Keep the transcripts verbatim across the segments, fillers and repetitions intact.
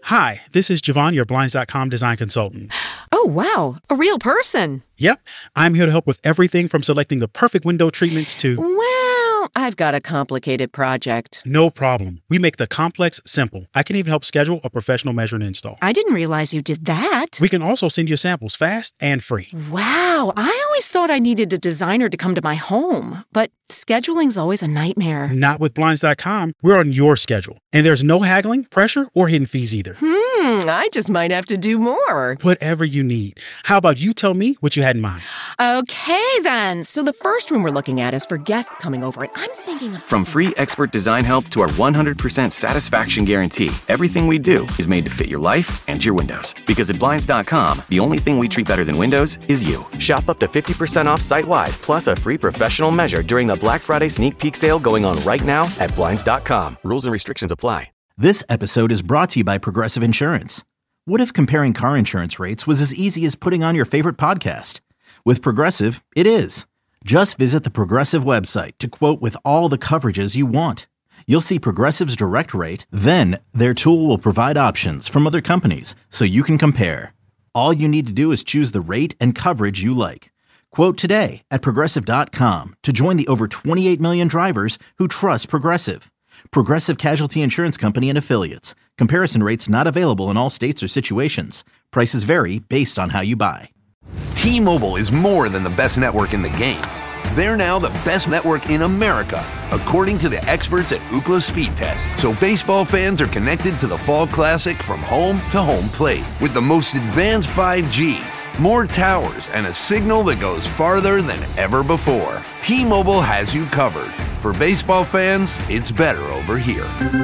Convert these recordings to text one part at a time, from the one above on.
Hi, this is Javon, your Blinds dot com design consultant. Oh, wow. A real person. Yep. I'm here to help with everything from selecting the perfect window treatments to... Well, I've got a complicated project. No problem. We make the complex simple. I can even help schedule a professional measure and install. I didn't realize you did that. We can also send you samples fast and free. Wow. I always thought I needed a designer to come to my home, but scheduling's always a nightmare. Not with Blinds dot com. We're on your schedule. And there's no haggling, pressure, or hidden fees either. Hmm, I just might have to do more. Whatever you need. How about you tell me what you had in mind? Okay, then. So the first room we're looking at is for guests coming over, and I'm thinking of... From free expert design help to our one hundred percent satisfaction guarantee, everything we do is made to fit your life and your windows. Because at Blinds dot com, the only thing we treat better than windows is you. Shop up to fifty percent off site-wide, plus a free professional measure during the Black Friday sneak peek sale going on right now at Blinds dot com. Rules and restrictions apply. This episode is brought to you by Progressive Insurance. What if comparing car insurance rates was as easy as putting on your favorite podcast? With Progressive, it is. Just visit the Progressive website to quote with all the coverages you want. You'll see Progressive's direct rate, then their tool will provide options from other companies so you can compare. All you need to do is choose the rate and coverage you like. Quote today at Progressive dot com to join the over twenty-eight million drivers who trust Progressive. Progressive Casualty Insurance Company and Affiliates. Comparison rates not available in all states or situations. Prices vary based on how you buy. T-Mobile is more than the best network in the game. They're now the best network in America, according to the experts at Ookla Speed Test. So baseball fans are connected to the Fall Classic from home to home plate with the most advanced five G, more towers, and a signal that goes farther than ever before. T-Mobile has you covered. For baseball fans, it's better over here.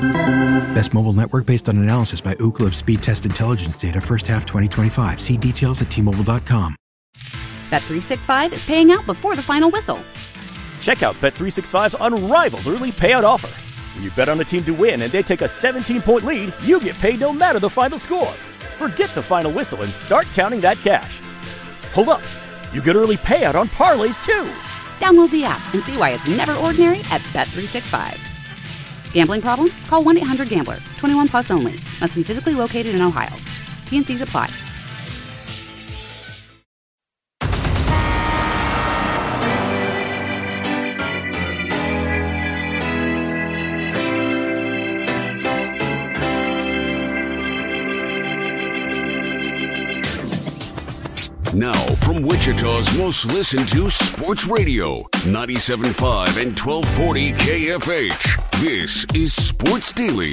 Best mobile network based on analysis by Ookla of Speed Test Intelligence data first half twenty twenty-five. See details at T Mobile dot com. Bet three sixty-five is paying out before the final whistle. Check out Bet three sixty-five's unrivaled early payout offer. When you bet on a team to win and they take a seventeen-point lead, you get paid no matter the final score. Forget the final whistle and start counting that cash. Hold up. You get early payout on parlays, too. Download the app and see why it's never ordinary at Bet three sixty-five. Gambling problem? Call one eight hundred gambler. twenty-one plus only. Must be physically located in Ohio. T and Cs apply. Now, from Wichita's most listened to sports radio, ninety-seven point five and twelve forty K F H. This is Sports Daily.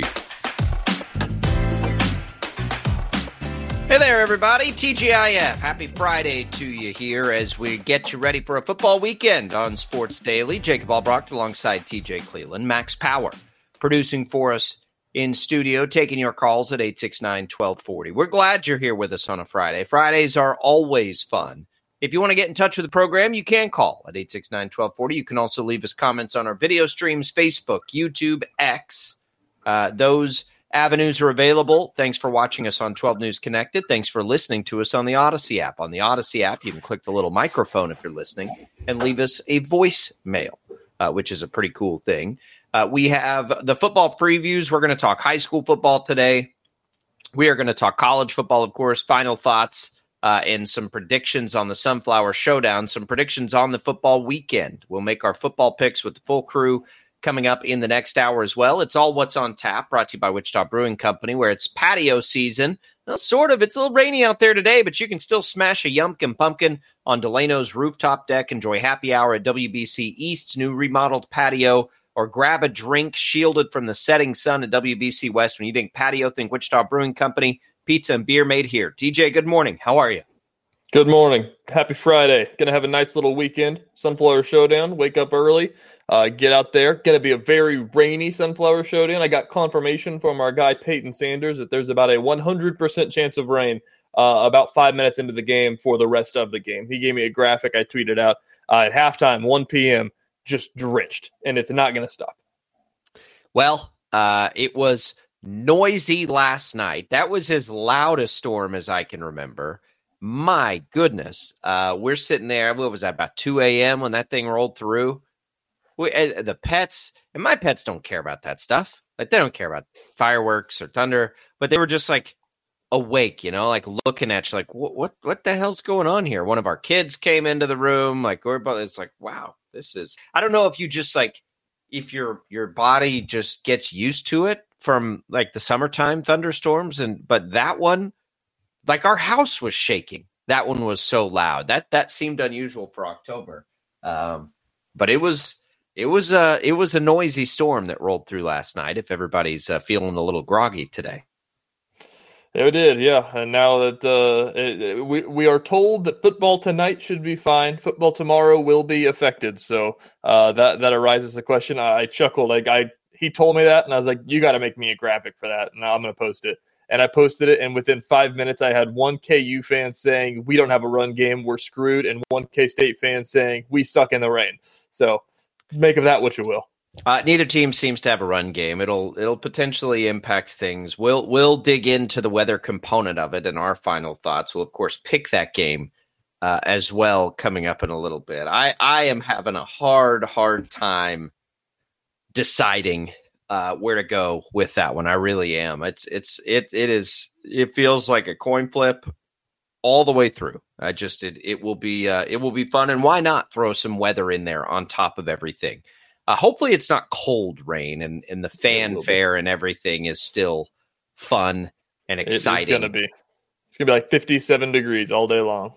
Hey there, everybody. T G I F. Happy Friday to you here as we get you ready for a football weekend on Sports Daily. Jacob Albrecht alongside T J Cleveland. Max Power producing for us in studio, taking your calls at eight six nine, one two four zero. We're glad you're here with us on a Friday. Fridays are always fun. If you want to get in touch with the program, you can call at eight six nine, one two four zero. You can also leave us comments on our video streams, Facebook, YouTube, X. Uh, those avenues are available. Thanks for watching us on twelve News Connected. Thanks for listening to us on the Odyssey app. On the Odyssey app, you can click the little microphone if you're listening and leave us a voicemail, uh, which is a pretty cool thing. Uh, we have the football previews. We're going to talk high school football today. We are going to talk college football, of course, final thoughts uh, and some predictions on the Sunflower Showdown, some predictions on the football weekend. We'll make our football picks with the full crew coming up in the next hour as well. It's all What's on Tap, brought to you by Wichita Brewing Company, where it's patio season. Well, sort of. It's a little rainy out there today, but you can still smash a Yumpkin Pumpkin on Delano's rooftop deck. Enjoy happy hour at W B C East's new remodeled patio, or grab a drink shielded from the setting sun at W B C West. When you think patio, think Wichita Brewing Company. Pizza and beer made here. D J, good morning. How are you? Good morning. Happy Friday. Going to have a nice little weekend. Sunflower Showdown. Wake up early. Uh, get out there. Going to be a very rainy Sunflower Showdown. I got confirmation from our guy Peyton Sanders that there's about a one hundred percent chance of rain uh, about five minutes into the game for the rest of the game. He gave me a graphic I tweeted out uh, at halftime, one p.m., just drenched, and it's not going to stop. Well, uh, it was noisy last night. That was as loud a storm as I can remember. My goodness. Uh, we're sitting there, what was that, about two a.m. when that thing rolled through? We, uh, the pets, and my pets don't care about that stuff. Like, they don't care about fireworks or thunder, but they were just like, awake, you know, like looking at you like, what, what, what the hell's going on here? One of our kids came into the room, like, we're about, it's like, wow, this is, I don't know if you just like, if your, your body just gets used to it from like the summertime thunderstorms. And, but that one, like our house was shaking. That one was so loud that that seemed unusual for October. Um, but it was, it was a, it was a noisy storm that rolled through last night. If everybody's uh, feeling a little groggy today. It did, yeah. And now that uh, it, it, we we are told that football tonight should be fine, football tomorrow will be affected. So uh, that that arises the question. I, I chuckled. Like I, he told me that, and I was like, "You got to make me a graphic for that." And I'm going to post it. And I posted it, and within five minutes, I had one K U fan saying, "We don't have a run game, we're screwed," and one K-State fan saying, "We suck in the rain." So make of that what you will. Uh, neither team seems to have a run game. It'll it'll potentially impact things. We'll we'll dig into the weather component of it in our final thoughts. We'll of course pick that game uh, as well coming up in a little bit. I, I am having a hard hard time deciding uh, where to go with that one. I really am. It's it's it it is it feels like a coin flip all the way through. I just it it will be uh, it will be fun, and why not throw some weather in there on top of everything. Uh, hopefully it's not cold rain and, and the fanfare and everything is still fun and exciting. It's going to be. It's going to be like fifty-seven degrees all day long.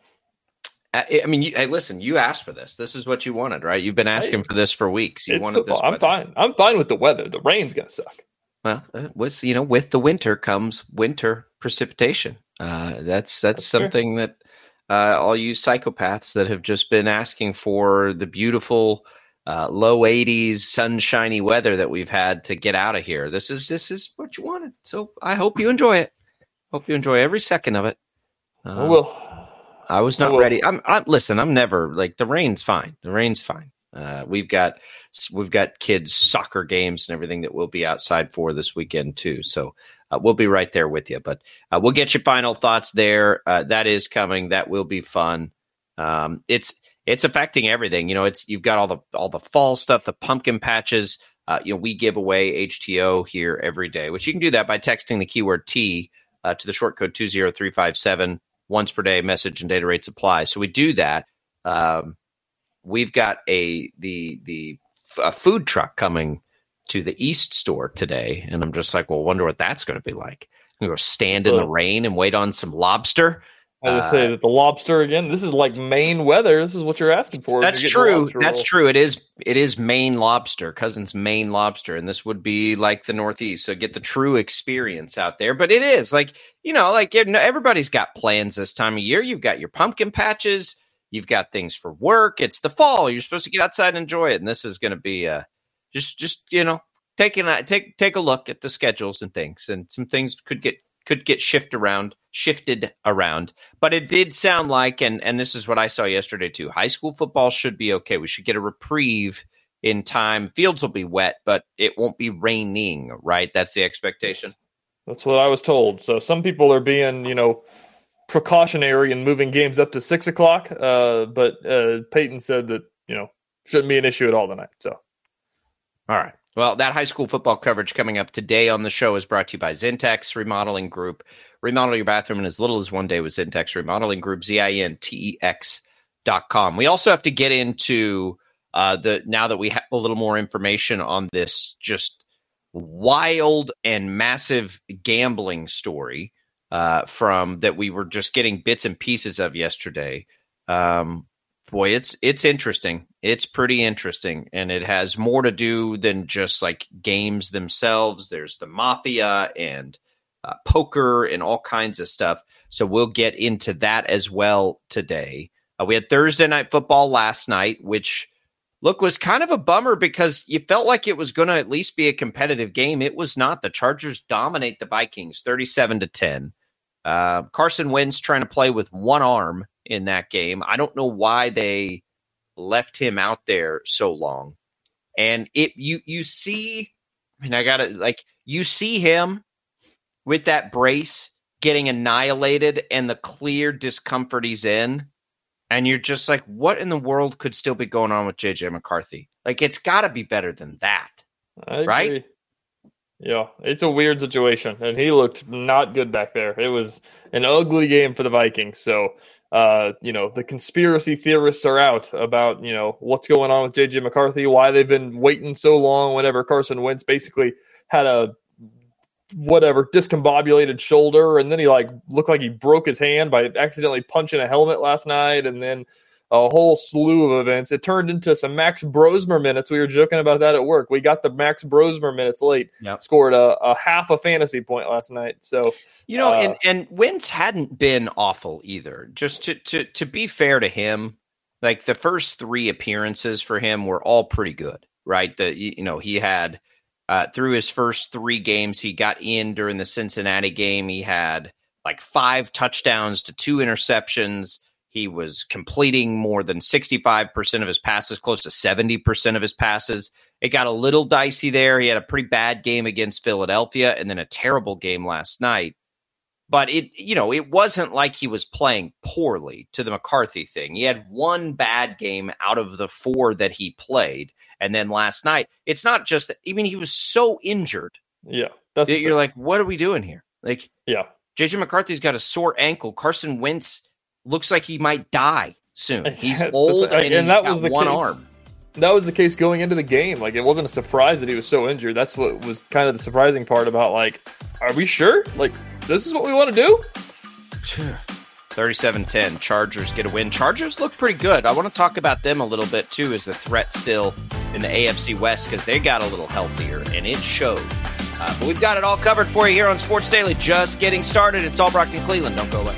I, I mean, you, hey, listen, you asked for this. This is what you wanted, right? You've been asking for this for weeks. You wanted football. this. I'm weather. fine. I'm fine with the weather. The rain's going to suck. Well, uh, with, you know, with the winter comes winter precipitation. Uh, that's, that's, that's something fair. that uh, all you psychopaths that have just been asking for the beautiful Uh, low eighties, sunshiny weather that we've had to get out of here. This is this is what you wanted. So I hope you enjoy it. Hope you enjoy every second of it. Um, well, I was not ready. I'm, I'm listen. I'm never like the rain's fine. The rain's fine. Uh, we've got we've got kids' soccer games and everything that we'll be outside for this weekend too. So uh, we'll be right there with you. But uh, we'll get your final thoughts there. Uh, that is coming. That will be fun. Um, it's. It's affecting everything. You know, it's you've got all the all the fall stuff, the pumpkin patches. Uh, you know, we give away H T O here every day, which you can do that by texting the keyword T uh, to the short code two zero three five seven. Once per day, message and data rates apply. So we do that. Um, we've got a the the a food truck coming to the East store today, and I'm just like, well, wonder what that's going to be like. I'm going to go stand in the rain and wait on some lobster. I just say that the lobster again. This is like Maine weather. This is what you're asking for. That's true. That's true. It is. It is Maine lobster, Cousins Maine lobster, and this would be like the Northeast. So get the true experience out there. But it is like you know, like everybody's got plans this time of year. You've got your pumpkin patches. You've got things for work. It's the fall. You're supposed to get outside and enjoy it. And this is going to be uh, just, just you know, taking a, take take a look at the schedules and things, and some things could get. could get shift around, shifted around. But it did sound like, and, and this is what I saw yesterday too, high school football should be okay. We should get a reprieve in time. Fields will be wet, but it won't be raining, right? That's the expectation. That's what I was told. So some people are being, you know, precautionary and moving games up to six o'clock. Uh, but uh, Peyton said that, you know, shouldn't be an issue at all tonight. So, all right. Well, that high school football coverage coming up today on the show is brought to you by Zintex Remodeling Group. Remodel your bathroom in as little as one day with Zintex Remodeling Group, Z I N T E X dot com. We also have to get into uh, the now that we have a little more information on this just wild and massive gambling story uh, from that we were just getting bits and pieces of yesterday. Um, boy, it's it's interesting. It's pretty interesting, and it has more to do than just like games themselves. There's the mafia and uh, poker and all kinds of stuff. So we'll get into that as well today. Uh, we had Thursday night football last night, which, look, was kind of a bummer because you felt like it was going to at least be a competitive game. It was not. The Chargers dominate the Vikings thirty-seven to ten. Uh, Carson Wentz trying to play with one arm in that game. I don't know why they left him out there so long. And it you you see, I mean, I gotta like you see him with that brace getting annihilated and the clear discomfort he's in, and you're just like, what in the world could still be going on with J J McCarthy? Like, it's got to be better than that, I right? agree. Yeah, it's a weird situation, and he looked not good back there. It was an ugly game for the Vikings. So, uh, you know, the conspiracy theorists are out about, you know, what's going on with J J McCarthy, why they've been waiting so long whenever Carson Wentz basically had a whatever discombobulated shoulder, and then he like looked like he broke his hand by accidentally punching a helmet last night, and then a whole slew of events. It turned into some Max Brosmer minutes. We were joking about that at work. We got the Max Brosmer minutes late. Yep. Scored a, a half a fantasy point last night. So you know, uh, and and Wentz hadn't been awful either. Just to to to be fair to him, like the first three appearances for him were all pretty good, right? The you know he had uh, through his first three games, he got in during the Cincinnati game. He had like five touchdowns to two interceptions. He was completing more than sixty-five percent of his passes, close to seventy percent of his passes. It got a little dicey there. He had a pretty bad game against Philadelphia and then a terrible game last night. But it, you know, it wasn't like he was playing poorly to the McCarthy thing. He had one bad game out of the four that he played. And then last night, it's not just, I mean, he was so injured. Yeah. That's that you're like, what are we doing here? Like, yeah, J J McCarthy's got a sore ankle. Carson Wentz looks like he might die soon. He's old and, and he's that got was the one case. arm. That was the case going into the game. Like, it wasn't a surprise that he was so injured. That's what was kind of the surprising part about, like, are we sure? Like, this is what we want to do? thirty-seven ten, Chargers get a win. Chargers look pretty good. I want to talk about them a little bit, too, as the threat still in the A F C West, because they got a little healthier, and it showed. Uh, but we've got it all covered for you here on Sports Daily. Just getting started. It's all Brockton Cleveland. Don't go away.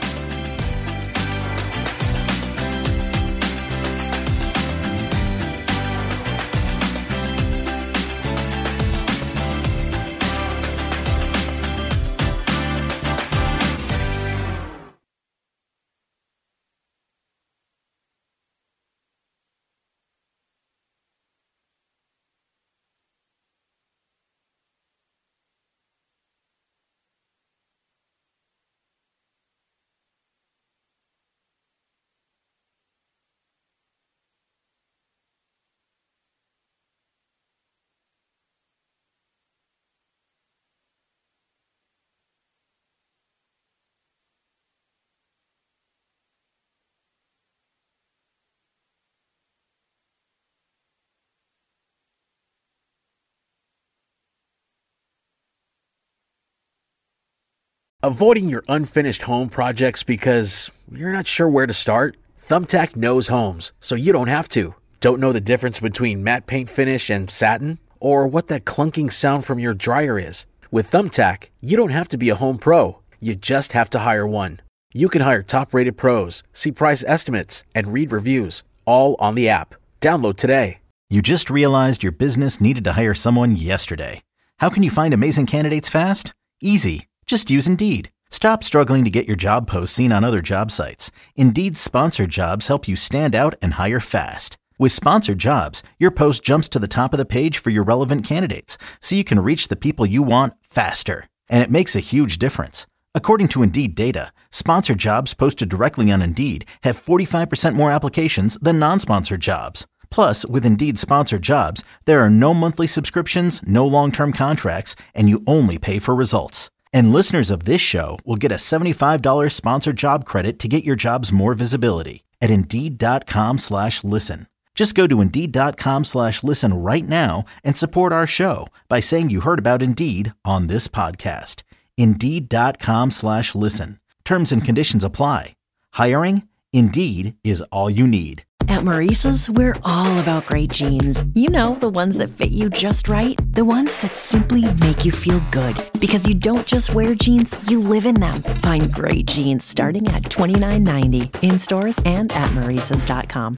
Avoiding your unfinished home projects because you're not sure where to start? Thumbtack knows homes, so you don't have to. Don't know the difference between matte paint finish and satin? Or what that clunking sound from your dryer is? With Thumbtack, you don't have to be a home pro. You just have to hire one. You can hire top-rated pros, see price estimates, and read reviews, all on the app. Download today. You just realized your business needed to hire someone yesterday. How can you find amazing candidates fast? Easy. Just use Indeed. Stop struggling to get your job posts seen on other job sites. Indeed's sponsored jobs help you stand out and hire fast. With sponsored jobs, your post jumps to the top of the page for your relevant candidates, so you can reach the people you want faster. And it makes a huge difference. According to Indeed data, sponsored jobs posted directly on Indeed have forty-five percent more applications than non-sponsored jobs. Plus, with Indeed sponsored jobs, there are no monthly subscriptions, no long-term contracts, and you only pay for results. And listeners of this show will get a seventy-five dollars sponsored job credit to get your jobs more visibility at Indeed.com slash listen. Just go to Indeed.com slash listen right now and support our show by saying you heard about Indeed on this podcast. Indeed.com slash listen. Terms and conditions apply. Hiring? Indeed is all you need. At Maurice's, we're all about great jeans. You know, the ones that fit you just right. The ones that simply make you feel good. Because you don't just wear jeans, you live in them. Find great jeans starting at twenty-nine ninety in stores and at Maurices dot com.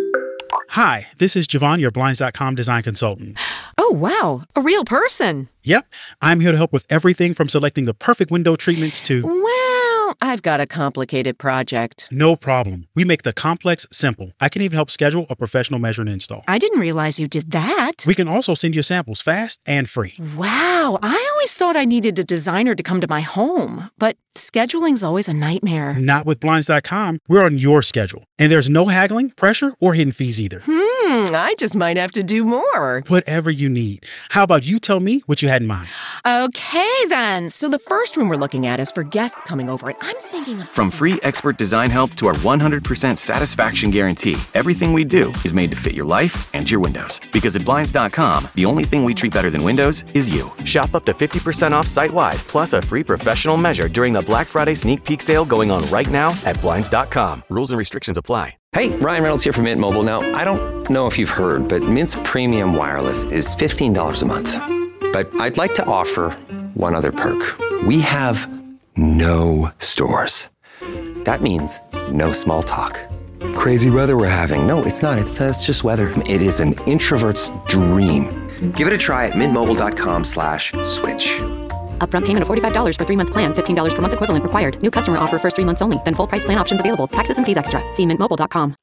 Hi, this is Javon, your Blinds dot com design consultant. Oh, wow. A real person. Yep. I'm here to help with everything from selecting the perfect window treatments to... Well, I've got a complicated project. No problem. We make the complex simple. I can even help schedule a professional measure and install. I didn't realize you did that. We can also send you samples fast and free. Wow. I always thought I needed a designer to come to my home, but scheduling's always a nightmare. Not with Blinds dot com. We're on your schedule. And there's no haggling, pressure, or hidden fees either. Hmm. Hmm, I just might have to do more. Whatever you need. How about you tell me what you had in mind? Okay, then. So the first room we're looking at is for guests coming over, and I'm thinking of... From free expert design help to our one hundred percent satisfaction guarantee, everything we do is made to fit your life and your windows. Because at Blinds dot com, the only thing we treat better than windows is you. Shop up to fifty percent off site-wide, plus a free professional measure during the Black Friday sneak peek sale going on right now at Blinds dot com. Rules and restrictions apply. Hey, Ryan Reynolds here from Mint Mobile. Now, I don't know if you've heard, but Mint's premium wireless is fifteen dollars a month. But I'd like to offer one other perk. We have no stores. That means no small talk. Crazy weather we're having. No, it's not. It's, uh, it's just weather. It is an introvert's dream. Give it a try at mintmobile.com slash switch. Upfront payment of forty-five dollars for three-month plan, fifteen dollars per month equivalent required. New customer offer first three months only. Then full price plan options available. Taxes and fees extra. See mint mobile dot com.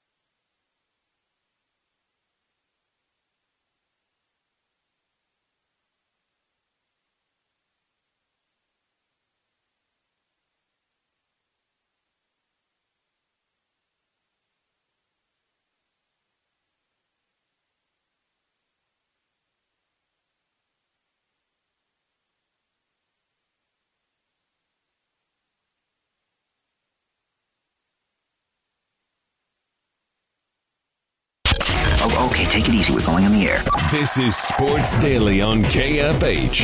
Oh, okay, take it easy. We're going on the air. This is Sports Daily on K F H.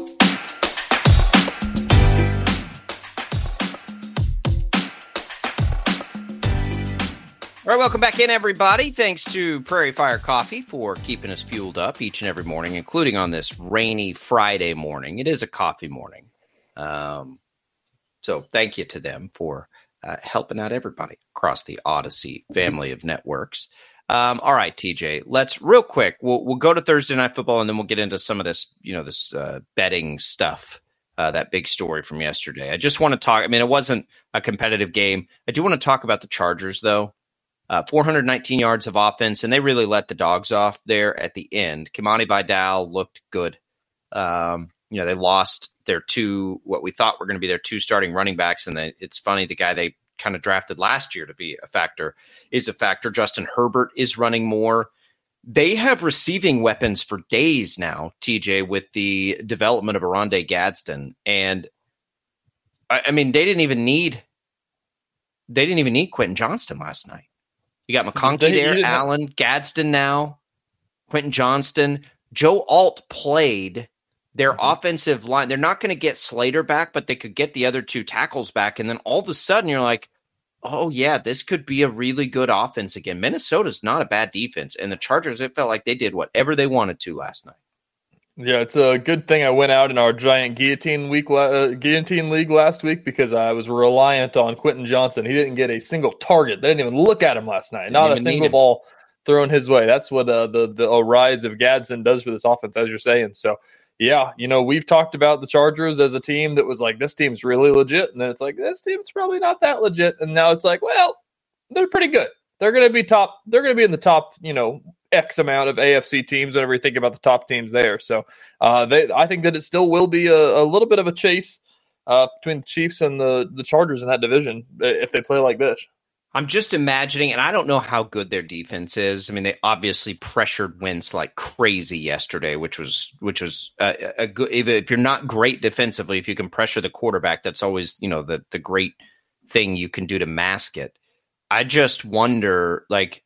All right, welcome back in, everybody. Thanks to Prairie Fire Coffee for keeping us fueled up each and every morning, including on this rainy Friday morning. It is a coffee morning. Um, so thank you to them for uh, helping out everybody across the Odyssey family of networks. Um, all right, T J, let's real quick. We'll we'll go to Thursday Night Football, and then we'll get into some of this, you know, this uh, betting stuff, uh, that big story from yesterday. I just want to talk. I mean, it wasn't a competitive game. I do want to talk about the Chargers, though. Uh, four hundred nineteen yards of offense, and they really let the dogs off there at the end. Kimani Vidal looked good. Um, you know, they lost their two, what we thought were going to be their two starting running backs, and they, it's funny, the guy they kind of drafted last year to be a factor is a factor. Justin Herbert is running more. They have receiving weapons for days now, T J, with the development of Oronde Gadsden. And I, I mean, they didn't even need, they didn't even need Quentin Johnston last night. You got McConkey They- there, you didn't- Allen, Gadsden now, Quentin Johnston. Joe Alt played their Mm-hmm. offensive line. They're not going to get Slater back, but they could get the other two tackles back. And then all of a sudden you're like, oh, yeah, this could be a really good offense again. Minnesota's not a bad defense. And the Chargers, it felt like they did whatever they wanted to last night. Yeah, it's a good thing I went out in our giant guillotine week, uh, guillotine league last week because I was reliant on Quentin Johnson. He didn't get a single target. They didn't even look at him last night. Didn't Not a even need single him. ball thrown his way. That's what uh, the the uh, rise of Gadsden does for this offense, as you're saying. So, yeah, you know, we've talked about the Chargers as a team that was like, this team's really legit, and then it's like, this team's probably not that legit, and now it's like, well, they're pretty good. They're going to be top. They're going to be in the top, you know, X amount of A F C teams whenever you think about the top teams there. So uh, they, I think that it still will be a, a little bit of a chase uh, between the Chiefs and the, the Chargers in that division if they play like this. I'm just imagining, and I don't know how good their defense is. I mean, they obviously pressured Wentz like crazy yesterday, which was which was a, a good. If, if you're not great defensively, if you can pressure the quarterback, that's always, you know, the the great thing you can do to mask it. I just wonder, like,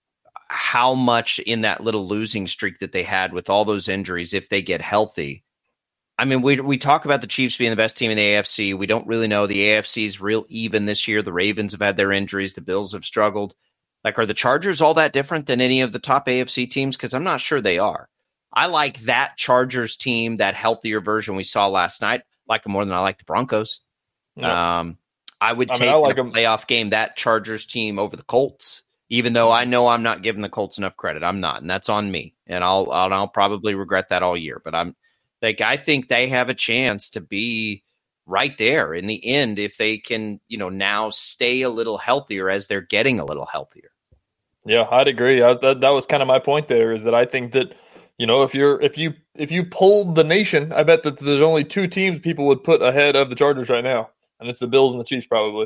how much in that little losing streak that they had with all those injuries, if they get healthy. I mean, we we talk about the Chiefs being the best team in the A F C. We don't really know. The A F C is real even this year. The Ravens have had their injuries. The Bills have struggled. Like, are the Chargers all that different than any of the top A F C teams? Because I'm not sure they are. I like that Chargers team, that healthier version we saw last night. I like them more than I like the Broncos. Yeah. Um, I would I mean, take I like in a playoff game that Chargers team over the Colts, even though I know I'm not giving the Colts enough credit. I'm not, and that's on me. And I'll I'll, I'll probably regret that all year. But I'm like, I think they have a chance to be right there in the end if they can, you know, now stay a little healthier as they're getting a little healthier. Yeah, I'd agree. I, that that was kind of my point there, is that I think that, you know, if you're if you if you polled the nation, I bet that there's only two teams people would put ahead of the Chargers right now, and it's the Bills and the Chiefs probably.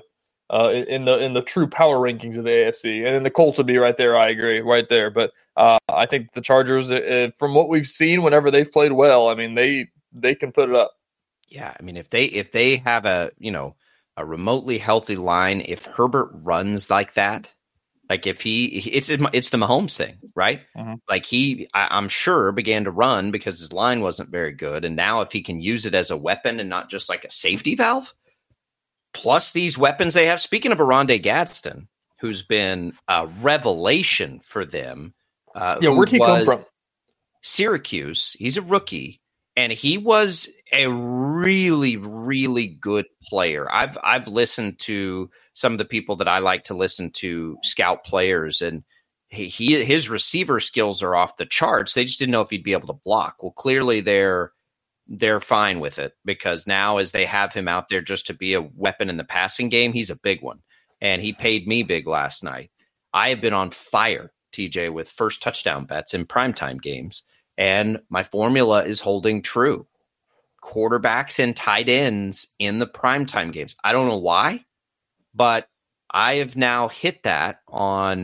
uh, in the in the true power rankings of the A F C. And then the Colts would be right there. I agree, right there. But uh, I think the Chargers, uh, from what we've seen, whenever they've played well, I mean they they can put it up. Yeah, I mean if they if they have a you know a remotely healthy line, if Herbert runs like that. Like if he, it's it's the Mahomes thing, right? Mm-hmm. Like he, I, I'm sure, began to run because his line wasn't very good, and now if he can use it as a weapon and not just like a safety valve, plus these weapons they have. Speaking of Oronde Gadsden, who's been a revelation for them, uh, yeah, where'd he come from? Syracuse. He's a rookie, and he was a really, really good player. I've I've listened to some of the people that I like to listen to scout players, and he, he his receiver skills are off the charts. They just didn't know if he'd be able to block. Well, clearly they're they're fine with it because now as they have him out there just to be a weapon in the passing game, he's a big one. And he paid me big last night. I have been on fire, T J, with first touchdown bets in primetime games, and my formula is holding true. Quarterbacks and tight ends in the primetime games. I don't know why, but I have now hit that on,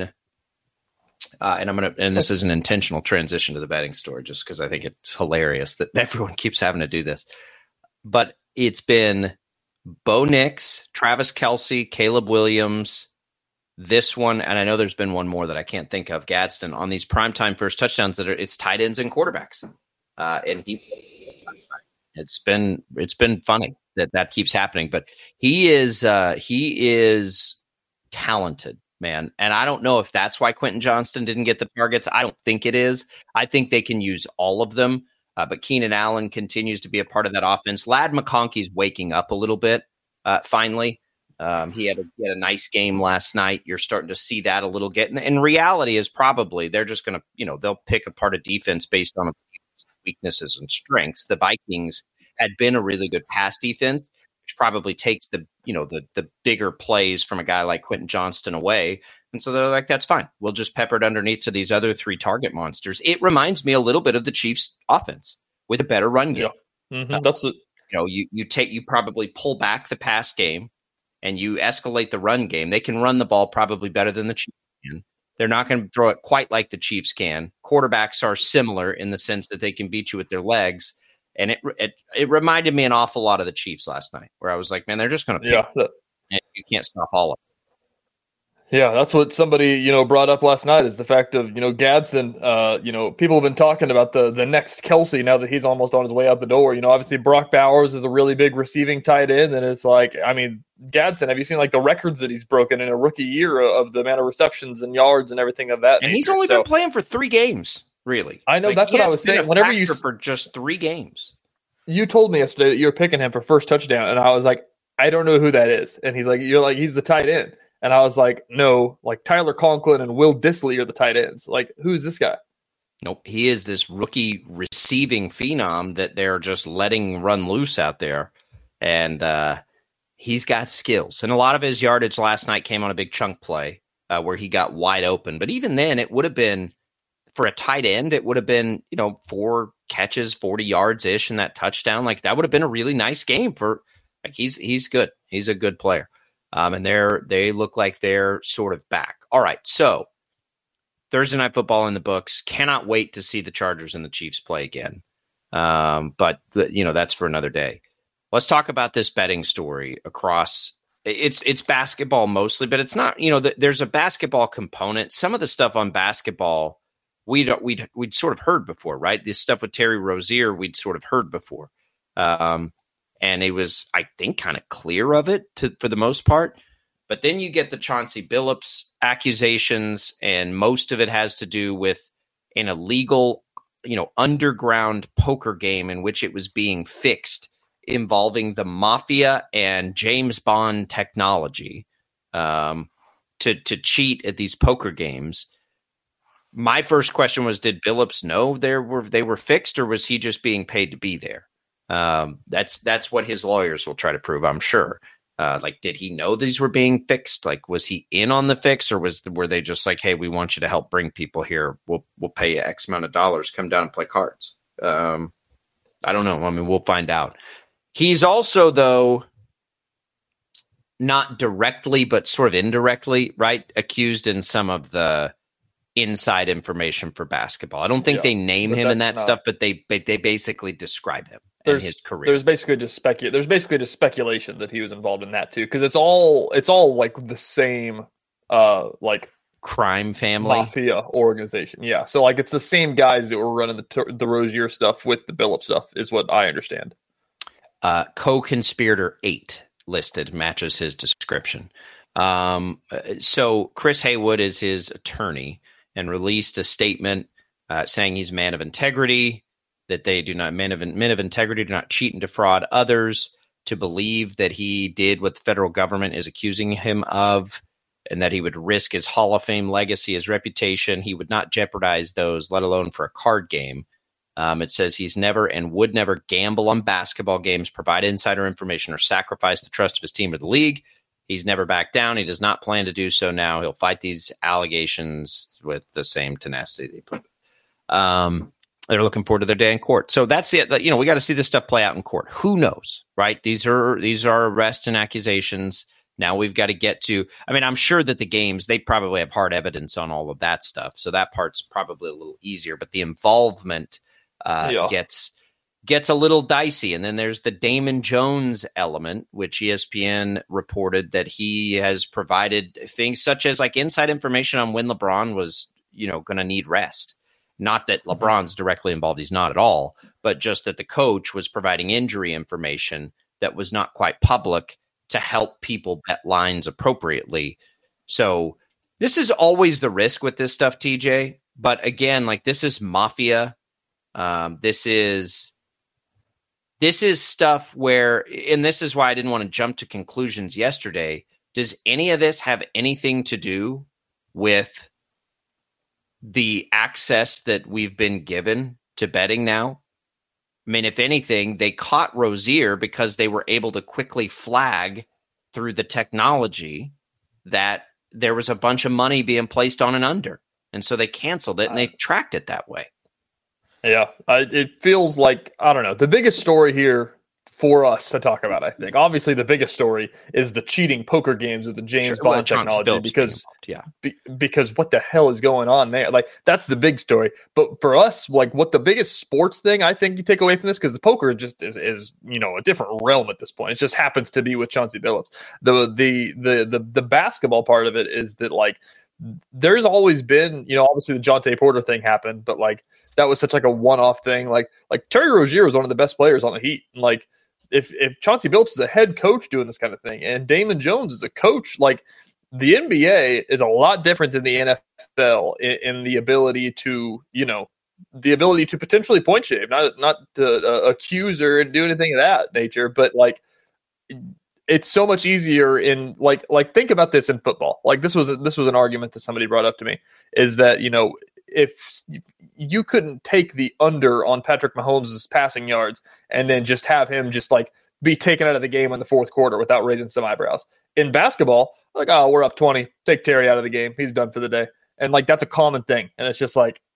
uh, and I'm going to, and this is an intentional transition to the betting story just because I think it's hilarious that everyone keeps having to do this. But it's been Bo Nix, Travis Kelce, Caleb Williams, this one, and I know there's been one more that I can't think of, Gadsden, on these primetime first touchdowns that are, it's tight ends and quarterbacks. Uh, and he, It's been it's been funny that that keeps happening, but he is uh, he is talented, man. And I don't know if that's why Quentin Johnston didn't get the targets. I don't think it is. I think they can use all of them. Uh, but Keenan Allen continues to be a part of that offense. Ladd McConkey's waking up a little bit. Uh, finally, um, he had a, he had a nice game last night. You're starting to see that a little bit. And, and reality is probably they're just going to you know they'll pick apart a defense based on a weaknesses and strengths. The Vikings had been a really good pass defense, which probably takes the you know the the bigger plays from a guy like Quentin Johnston away. And so they're like, that's fine. We'll just pepper it underneath to these other three target monsters. It reminds me a little bit of the Chiefs' offense with a better run game. Yeah. Mm-hmm. That's it. You know, you you take you probably pull back the pass game and you escalate the run game. They can run the ball probably better than the Chiefs can. They're not going to throw it quite like the Chiefs can. Quarterbacks are similar in the sense that they can beat you with their legs. And it it, it reminded me an awful lot of the Chiefs last night, where I was like, man, they're just going to yeah, that, and you can't stop all of it. Yeah, that's what somebody, you know, brought up last night is the fact of, you know, Gadsden, uh, you know, people have been talking about the the next Kelce now that he's almost on his way out the door. You know, obviously Brock Bowers is a really big receiving tight end. And it's like, I mean, Gadsden, have you seen like the records that he's broken in a rookie year of the amount of receptions and yards and everything of that And nature. he's only so, been playing for three games, really. I know, like, that's what I was saying. Whenever you for just three games. You told me yesterday that you were picking him for first touchdown, and I was like, I don't know who that is. And he's like, you're like, he's the tight end. And I was like, no, like Tyler Conklin and Will Dissly are the tight ends. Like, who's this guy? Nope. He is this rookie receiving phenom that they're just letting run loose out there. And uh, he's got skills. And a lot of his yardage last night came on a big chunk play uh, where he got wide open. But even then, it would have been, for a tight end, it would have been, you know, four catches, forty yards ish in that touchdown. Like that would have been a really nice game for, like, he's, he's good. He's a good player. Um, and they're, they look like they're sort of back. All right. So Thursday Night Football in the books. Cannot wait to see the Chargers and the Chiefs play again. Um, but, you know, that's for another day. Let's talk about this betting story across. It's, it's basketball mostly, but it's not, you know, the, there's a basketball component. Some of the stuff on basketball, We'd, we'd, we'd sort of heard before, right? This stuff with Terry Rozier, we'd sort of heard before. Um, and it was, I think, kind of clear of it to, for the most part. But then you get the Chauncey Billups accusations, and most of it has to do with an illegal, you know, underground poker game in which it was being fixed involving the mafia and James Bond technology um, to, to cheat at these poker games. My first question was, did Billups know there were they were fixed, or was he just being paid to be there? Um, that's that's what his lawyers will try to prove, I'm sure. Uh, like, did he know these were being fixed? Like, was he in on the fix, or was were they just like, hey, we want you to help bring people here. We'll we'll pay you X amount of dollars. Come down and play cards. Um, I don't know. I mean, we'll find out. He's also, though, not directly, but sort of indirectly, right, accused in some of the inside information for basketball. I don't think Yeah, they name but him in that's that not- stuff, but they but they basically describe him and There's his career. there's basically just specu- There's basically just speculation that he was involved in that too, because it's all it's all like the same, uh, like crime family mafia organization. Yeah, so like it's the same guys that were running the the Rozier stuff with the Billups stuff, is what I understand. Uh, co-conspirator eight listed matches his description. Um, so Chris Haywood is his attorney and released a statement uh, saying he's a man of integrity, that they do not men of men of integrity do not cheat and defraud others, to believe that he did what the federal government is accusing him of, and that he would risk his Hall of Fame legacy, his reputation. He would not jeopardize those, let alone for a card game. Um, it says he's never and would never gamble on basketball games, provide insider information, or sacrifice the trust of his team or the league. He's never backed down. He does not plan to do so now. He'll fight these allegations with the same tenacity they put. Um, they're looking forward to their day in court. So that's it. You know, we got to see this stuff play out in court. Who knows, right? These are these are arrests and accusations. Now we've got to get to, I mean, I'm sure that the games, they probably have hard evidence on all of that stuff. So that part's probably a little easier, but the involvement uh, Yeah. gets gets a little dicey. And then there's the Damon Jones element, which E S P N reported that he has provided things such as like inside information on when LeBron was, you know, going to need rest. Not that LeBron's directly involved. He's not at all, but just that the coach was providing injury information that was not quite public to help people bet lines appropriately. So this is always the risk with this stuff, T J. But again, like this is mafia. Um, this is this is stuff where, and this is why I didn't want to jump to conclusions yesterday. Does any of this have anything to do with the access that we've been given to betting now? I mean, if anything, they caught Rozier because they were able to quickly flag through the technology that there was a bunch of money being placed on an under. And so they canceled it and they tracked it that way. Yeah, I, it feels like, I don't know, the biggest story here for us to talk about, I think. Obviously, the biggest story is the cheating poker games with the James Sure, well, Bond Chauncey technology, Billups because yeah, be, because what the hell is going on there? Like, that's the big story. But for us, like, what the biggest sports thing I think you take away from this, because the poker just is, is, you know, a different realm at this point. It just happens to be with Chauncey Billups. The the the the the basketball part of it is that, like, there's always been, you know, obviously the Jonte Porter thing happened, but like that was such like a one-off thing. Like like Terry Rozier was one of the best players on the Heat. And like if if Chauncey Billups is a head coach doing this kind of thing, and Damon Jones is a coach, like the N B A is a lot different than the N F L in, in the ability to, you know, the ability to potentially point shave, not not to uh, accuse or do anything of that nature, but like it's so much easier in like like think about this in football. Like this was this was an argument that somebody brought up to me, is that, you know, if you couldn't take the under on Patrick Mahomes' passing yards and then just have him just like be taken out of the game in the fourth quarter without raising some eyebrows. In basketball, like, oh, we're up twenty, take Terry out of the game, he's done for the day. And like that's a common thing. And it's just like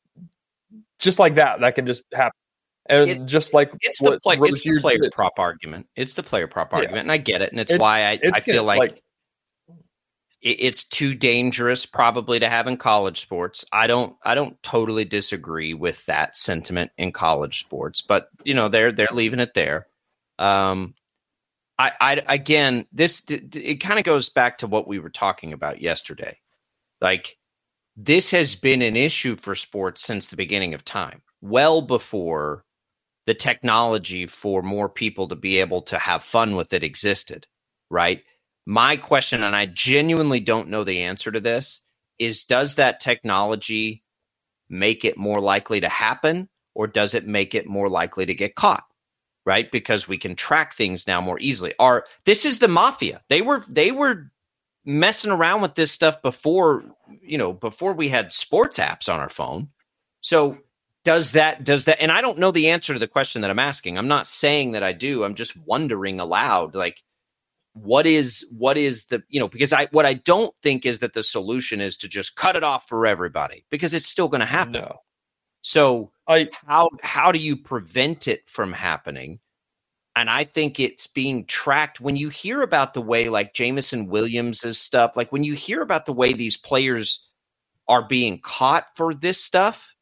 just like that, that can just happen. And It- just like It's what the, play, it's the Rozier player did. prop argument. It's the player prop Yeah. argument, and I get it. And it's It- why I, it's I feel gonna, like, like- it- it's too dangerous probably to have in college sports. I don't I don't totally disagree with that sentiment in college sports, but you know they're they're leaving it there. Um, I, I again this it kind of goes back to what we were talking about yesterday. Like this has been an issue for sports since the beginning of time, well before the technology for more people to be able to have fun with it existed, right? My question, and I genuinely don't know the answer to this, is does that technology make it more likely to happen, or does it make it more likely to get caught, right? Because we can track things now more easily. Are this is the mafia. They were they were messing around with this stuff before, you know, before we had sports apps on our phone. So Does that, does that, and I don't know the answer to the question that I'm asking. I'm not saying that I do. I'm just wondering aloud, like, what is, what is the, you know, because I, what I don't think is that the solution is to just cut it off for everybody, because it's still going to happen. No. So I, how, how do you prevent it from happening? And I think it's being tracked. When you hear about the way like Jameson Williams' stuff, like when you hear about the way these players are being caught for this stuff,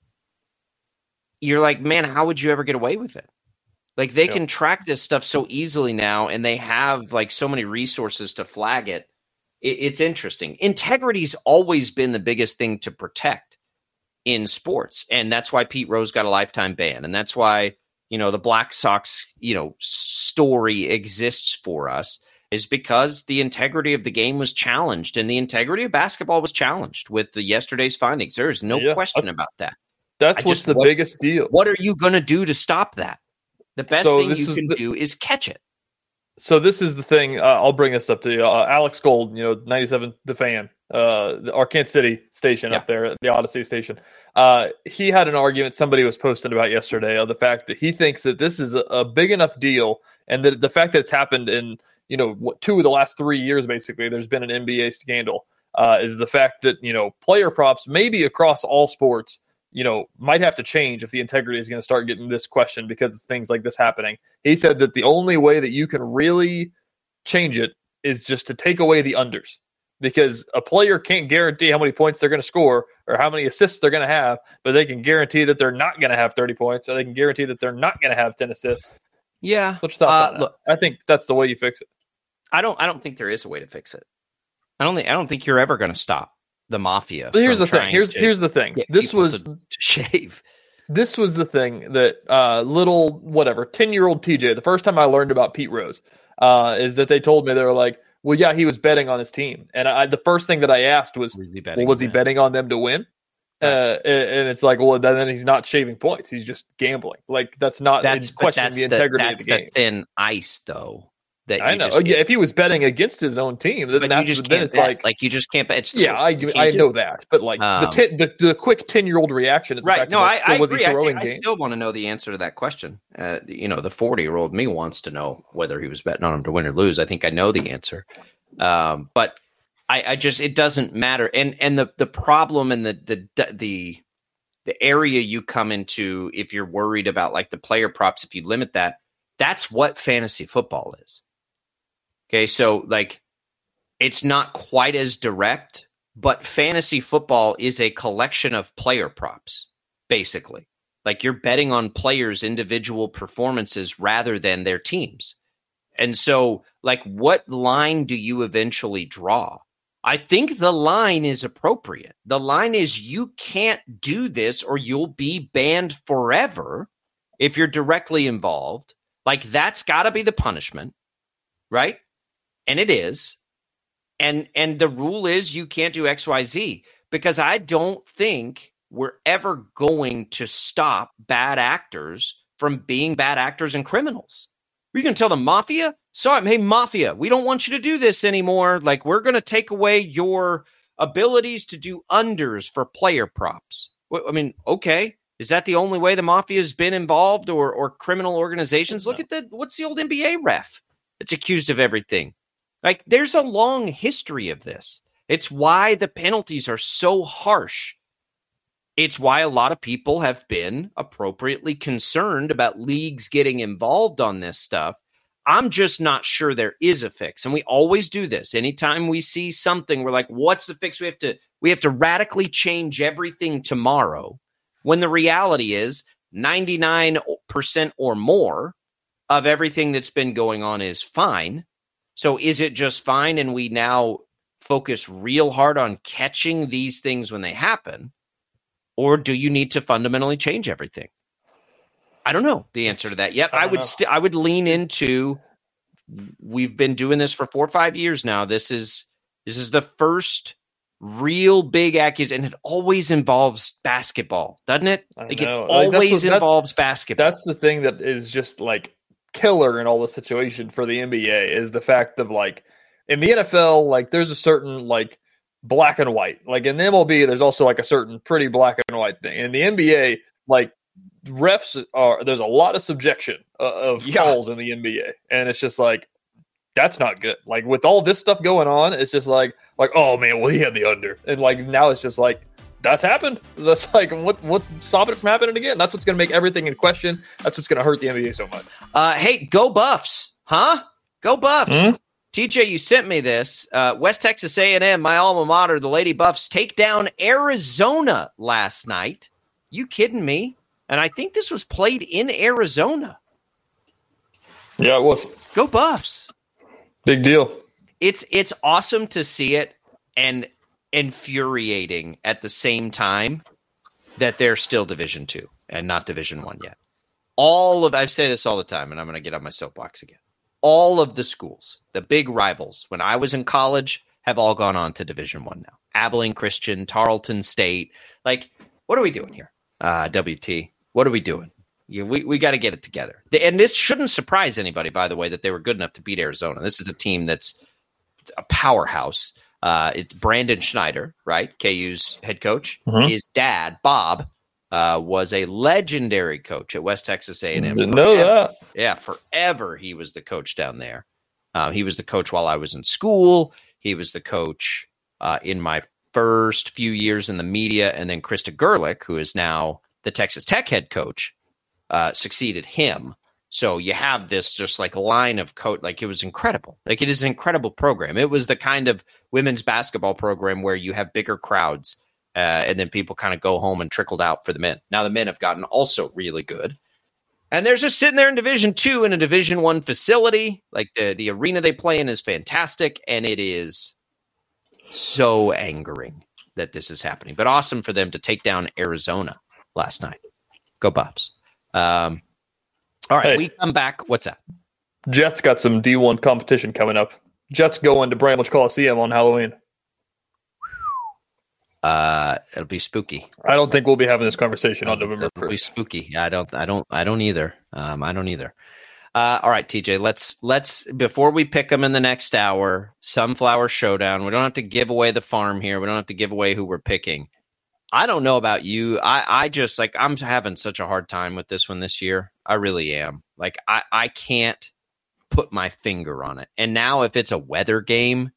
you're like, man, how would you ever get away with it? Like they yeah. can track this stuff so easily now, and they have like so many resources to flag it. it it's interesting. Integrity's always been the biggest thing to protect in sports. And that's why Pete Rose got a lifetime ban. And that's why, you know, the Black Sox, you know, story exists for us, is because the integrity of the game was challenged, and the integrity of basketball was challenged with the yesterday's findings. There's no yeah, question about that. That's I what's just, the what, biggest deal. What are you going to do to stop that? The best so thing you can the, do is catch it. So this is the thing. Uh, I'll bring this up to you. Uh, Alex Gold, you know, ninety-seven, the fan, uh, our Kansas City station yeah. up there, the Odyssey station. Uh, he had an argument somebody was posting about yesterday of the fact that he thinks that this is a, a big enough deal, and that the fact that it's happened in, you know, what, two of the last three years, basically, there's been an N B A scandal, uh, is the fact that, you know, player props, maybe across all sports, you know, might have to change if the integrity is going to start getting this question because of things like this happening. He said that the only way that you can really change it is just to take away the unders, because a player can't guarantee how many points they're going to score or how many assists they're going to have, but they can guarantee that they're not going to have thirty points, or they can guarantee that they're not going to have ten assists. Yeah. What's your thoughts uh, on that? Look, I think that's the way you fix it. I don't, I don't think there is a way to fix it. I don't think, I don't think you're ever going to stop the mafia. But here's the thing. Here's, here's the thing. This was to, to shave. This was the thing that uh, little, whatever, ten year old T J, the first time I learned about Pete Rose, uh, is that they told me, they were like, well, yeah, he was betting on his team. And I, the first thing that I asked was, well, was he them? betting on them to win? Right. Uh, and, and it's like, well, then he's not shaving points. He's just gambling. Like, that's not that's, questioning that's the integrity the, that's of the game. That's the thin ice, though. That I know. Oh, yeah, if he was betting against his own team, then, that's, just then it's bet. like, like you just can't bet. It's yeah, I, I know that, but like um, the, ten, the the quick ten year old reaction is right. No, like, I, I was agree. He I, think, I still want to know the answer to that question. Uh, you know, the forty year old me wants to know whether he was betting on him to win or lose. I think I know the answer, um, but I, I just it doesn't matter. And and the the problem and the the the the area you come into if you're worried about like the player props, if you limit that, that's what fantasy football is. Okay, so like it's not quite as direct, but fantasy football is a collection of player props, basically. Like you're betting on players' individual performances rather than their teams. And so, like, what line do you eventually draw? I think the line is appropriate. The line is you can't do this or you'll be banned forever if you're directly involved. Like, that's got to be the punishment, right? And it is. And and the rule is you can't do X, Y, Z, because I don't think we're ever going to stop bad actors from being bad actors and criminals. We're going to tell the mafia, sorry, hey, mafia, we don't want you to do this anymore. Like, we're going to take away your abilities to do unders for player props. I mean, okay. Is that the only way the mafia has been involved, or or criminal organizations? Look at the, what's the old N B A ref that's accused of everything? Like, there's a long history of this. It's why the penalties are so harsh. It's why a lot of people have been appropriately concerned about leagues getting involved on this stuff. I'm just not sure there is a fix. And we always do this. Anytime we see something, we're like, what's the fix? We have to, we have to radically change everything tomorrow, when the reality is ninety-nine percent or more of everything that's been going on is fine. So is it just fine and we now focus real hard on catching these things when they happen? Or do you need to fundamentally change everything? I don't know the answer to that yet. I, I would st- I would lean into, we've been doing this for four or five years now. This is this is the first real big accusation, and it always involves basketball, doesn't it? Like, it always like, involves basketball. That's the thing that is just like killer in all the situation for the N B A, is the fact of, like, in the N F L, like, there's a certain like black and white. Like in the M L B, there's also like a certain pretty black and white thing. In the N B A, like, refs are, there's a lot of subjection uh, of yeah. calls in the N B A, and it's just like, that's not good. Like, with all this stuff going on, it's just like, like, oh man, well, he had the under, and like now it's just like, that's happened. That's like, what what's stopping it from happening again? That's what's going to make everything in question. That's what's going to hurt the N B A so much. Uh, hey, go Buffs, huh? Go Buffs. Mm-hmm. T J, you sent me this. Uh, West Texas A and M, my alma mater, the Lady Buffs, take down Arizona last night. You kidding me? And I think this was played in Arizona. Yeah, it was. Go Buffs. Big deal. It's it's awesome to see it and infuriating at the same time that they're still Division Two and not Division One yet. All of I say this all the time, and I'm going to get on my soapbox again. All of the schools, the big rivals, when I was in college, have all gone on to Division One now. Abilene Christian, Tarleton State. Like, what are we doing here? Uh, W T, what are we doing? You, we we got to get it together. And this shouldn't surprise anybody, by the way, that they were good enough to beat Arizona. This is a team that's a powerhouse. Uh, it's Brandon Schneider, right? K U's head coach. Mm-hmm. His dad, Bob, uh, was a legendary coach at West Texas A and M. Didn't know that. Yeah, forever he was the coach down there. Uh, he was the coach while I was in school. He was the coach uh, in my first few years in the media. And then Krista Gerlich, who is now the Texas Tech head coach, uh, succeeded him. So you have this just like line of coach. Like, it was incredible. Like, it is an incredible program. It was the kind of women's basketball program where you have bigger crowds uh, and then people kind of go home and trickled out for the men. Now the men have gotten also really good. And they're just sitting there in Division Two in a Division One facility. Like, the, the arena they play in is fantastic. And it is so angering that this is happening. But awesome for them to take down Arizona last night. Go Buffs. Um, all right, hey, we come back. What's that? Jets got some D one competition coming up. Jets going to Bramlage Coliseum on Halloween. Uh, it'll be spooky. I don't think we'll be having this conversation on November first. It'll be spooky. I don't. I don't. I don't either. Um, I don't either. Uh, all right, T J. Let's let's before we pick them in the next hour. Sunflower Showdown. We don't have to give away the farm here. We don't have to give away who we're picking. I don't know about you. I, I just like I'm having such a hard time with this one this year. I really am. Like I, I can't put my finger on it. And now if it's a weather game,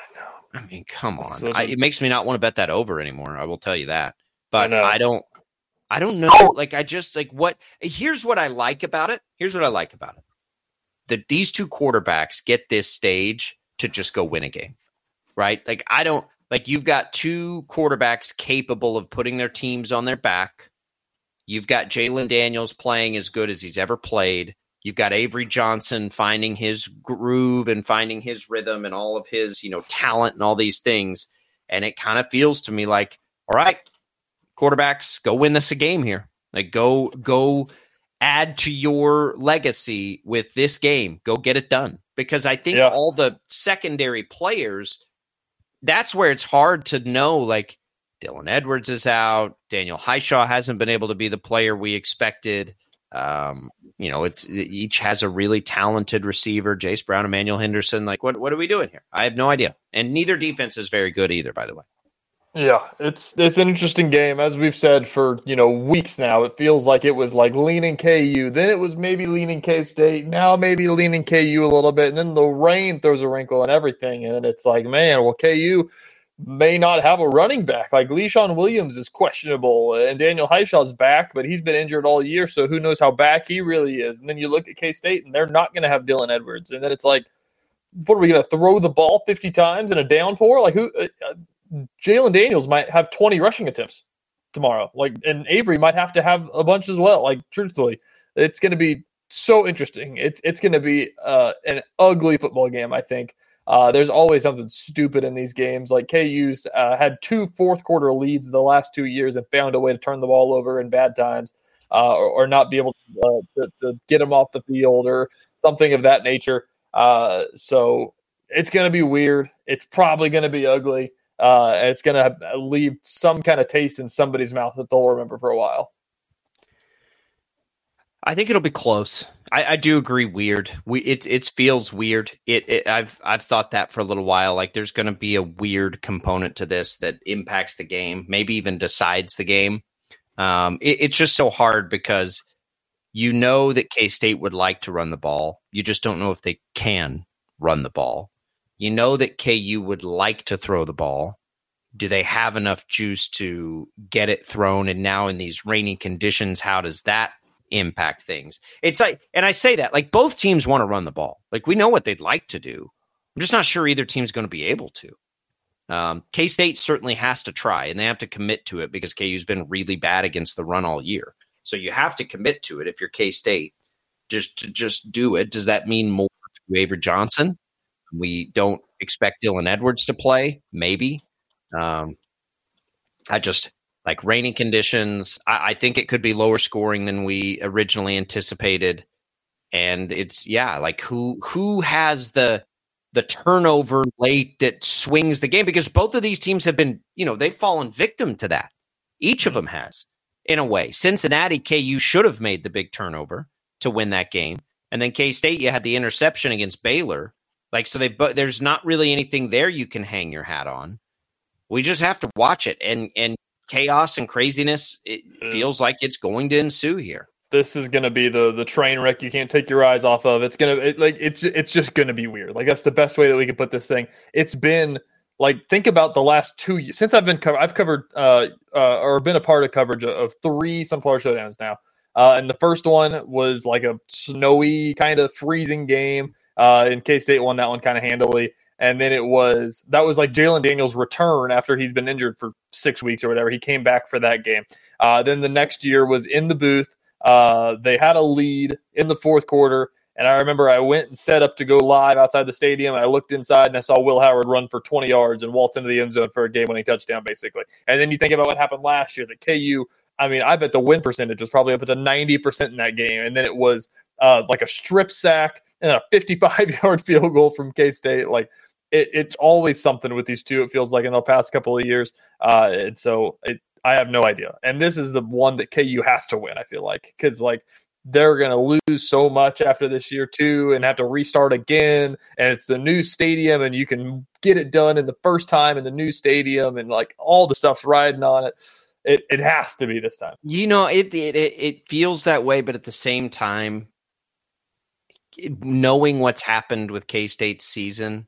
I, I mean, come on. So I, it makes me not want to bet that over anymore. I will tell you that. But I, I don't I don't know. Like I just like what here's what I like about it. Here's what I like about it. That these two quarterbacks get this stage to just go win a game. Right? Like I don't Like, you've got two quarterbacks capable of putting their teams on their back. You've got Jalen Daniels playing as good as he's ever played. You've got Avery Johnson finding his groove and finding his rhythm and all of his, you know, talent and all these things. And it kind of feels to me like, all right, quarterbacks, go win this a game here. Like, go, go add to your legacy with this game. Go get it done. Because I think yeah. all the secondary players, that's where it's hard to know, like, Dylan Edwards is out. Daniel Highshaw hasn't been able to be the player we expected. Um, you know, it's each has a really talented receiver, Jace Brown, Emmanuel Henderson. Like, what what are we doing here? I have no idea. And neither defense is very good either, by the way. Yeah, it's it's an interesting game. As we've said for, you know, weeks now, it feels like it was like leaning K U. Then it was maybe leaning K-State. Now maybe leaning K U a little bit. And then the rain throws a wrinkle and everything. And then it's like, man, well, K U may not have a running back. Like, LeSean Williams is questionable. And Daniel Highshaw's back, but he's been injured all year. So who knows how back he really is. And then you look at K-State, and they're not going to have Dylan Edwards. And then it's like, what are we going to throw the ball fifty times in a downpour? Like, who? Uh, Jalen Daniels might have twenty rushing attempts tomorrow. Like, and Avery might have to have a bunch as well. Like, truthfully, it's going to be so interesting. It's it's going to be uh, an ugly football game, I think. Uh, there's always something stupid in these games. Like, K U's uh, had two fourth quarter leads the last two years and found a way to turn the ball over in bad times, uh, or, or not be able to, uh, to, to get them off the field or something of that nature. Uh, so it's going to be weird. It's probably going to be ugly. Uh, and it's going to leave some kind of taste in somebody's mouth that they'll remember for a while. I think it'll be close. I, I do agree. Weird. We it it feels weird. It, it I've I've thought that for a little while. Like, there's going to be a weird component to this that impacts the game, maybe even decides the game. Um, it, it's just so hard because you know that K-State would like to run the ball. You just don't know if they can run the ball. You know that K U would like to throw the ball. Do they have enough juice to get it thrown? And now in these rainy conditions, how does that impact things. It's like, and I say that, like, both teams want to run the ball. Like, we know what they'd like to do. I'm just not sure either team's going to be able to. Um, K-State certainly has to try, and they have to commit to it because K U's been really bad against the run all year. So you have to commit to it if you're K-State. Just to just do it. Does that mean more to Avery Johnson? We don't expect Dylan Edwards to play. Maybe. Um, I just like rainy conditions. I, I think it could be lower scoring than we originally anticipated. And it's, yeah, like who who has the the turnover late that swings the game? Because both of these teams have been, you know, they've fallen victim to that. Each of them has, in a way. Cincinnati, K U should have made the big turnover to win that game. And then K-State, you had the interception against Baylor. Like, so they, but there's not really anything there you can hang your hat on. We just have to watch it. And, and chaos and craziness, it, it feels like it's going to ensue here. This is going to be the the train wreck you can't take your eyes off of. It's going to it, like it's it's just going to be weird. Like, that's the best way that we can put this thing. It's been like, think about the last two years since I've been covered. I've covered uh, uh, or been a part of coverage of, of three Sunflower Showdowns now. Uh, and the first one was like a snowy kind of freezing game. Uh, and K-State won that one kind of handily. And then it was, that was like Jalen Daniels' return after he's been injured for six weeks or whatever. He came back for that game. Uh, then the next year was in the booth. Uh, they had a lead in the fourth quarter. And I remember I went and set up to go live outside the stadium. And I looked inside and I saw Will Howard run for twenty yards and waltz into the end zone for a game-winning touchdown, basically. And then you think about what happened last year, that K U, I mean, I bet the win percentage was probably up to ninety percent in that game. And then it was uh, like a strip sack and a fifty-five-yard field goal from K-State. Like, it, it's always something with these two, it feels like, in the past couple of years. Uh, and so it, I have no idea. And this is the one that K U has to win, I feel like. Because, like, they're going to lose so much after this year, too, and have to restart again. And it's the new stadium, and you can get it done in the first time in the new stadium. And, like, all the stuff's riding on it. It it has to be this time. You know, it it it feels that way, but at the same time, knowing what's happened with K-State's season,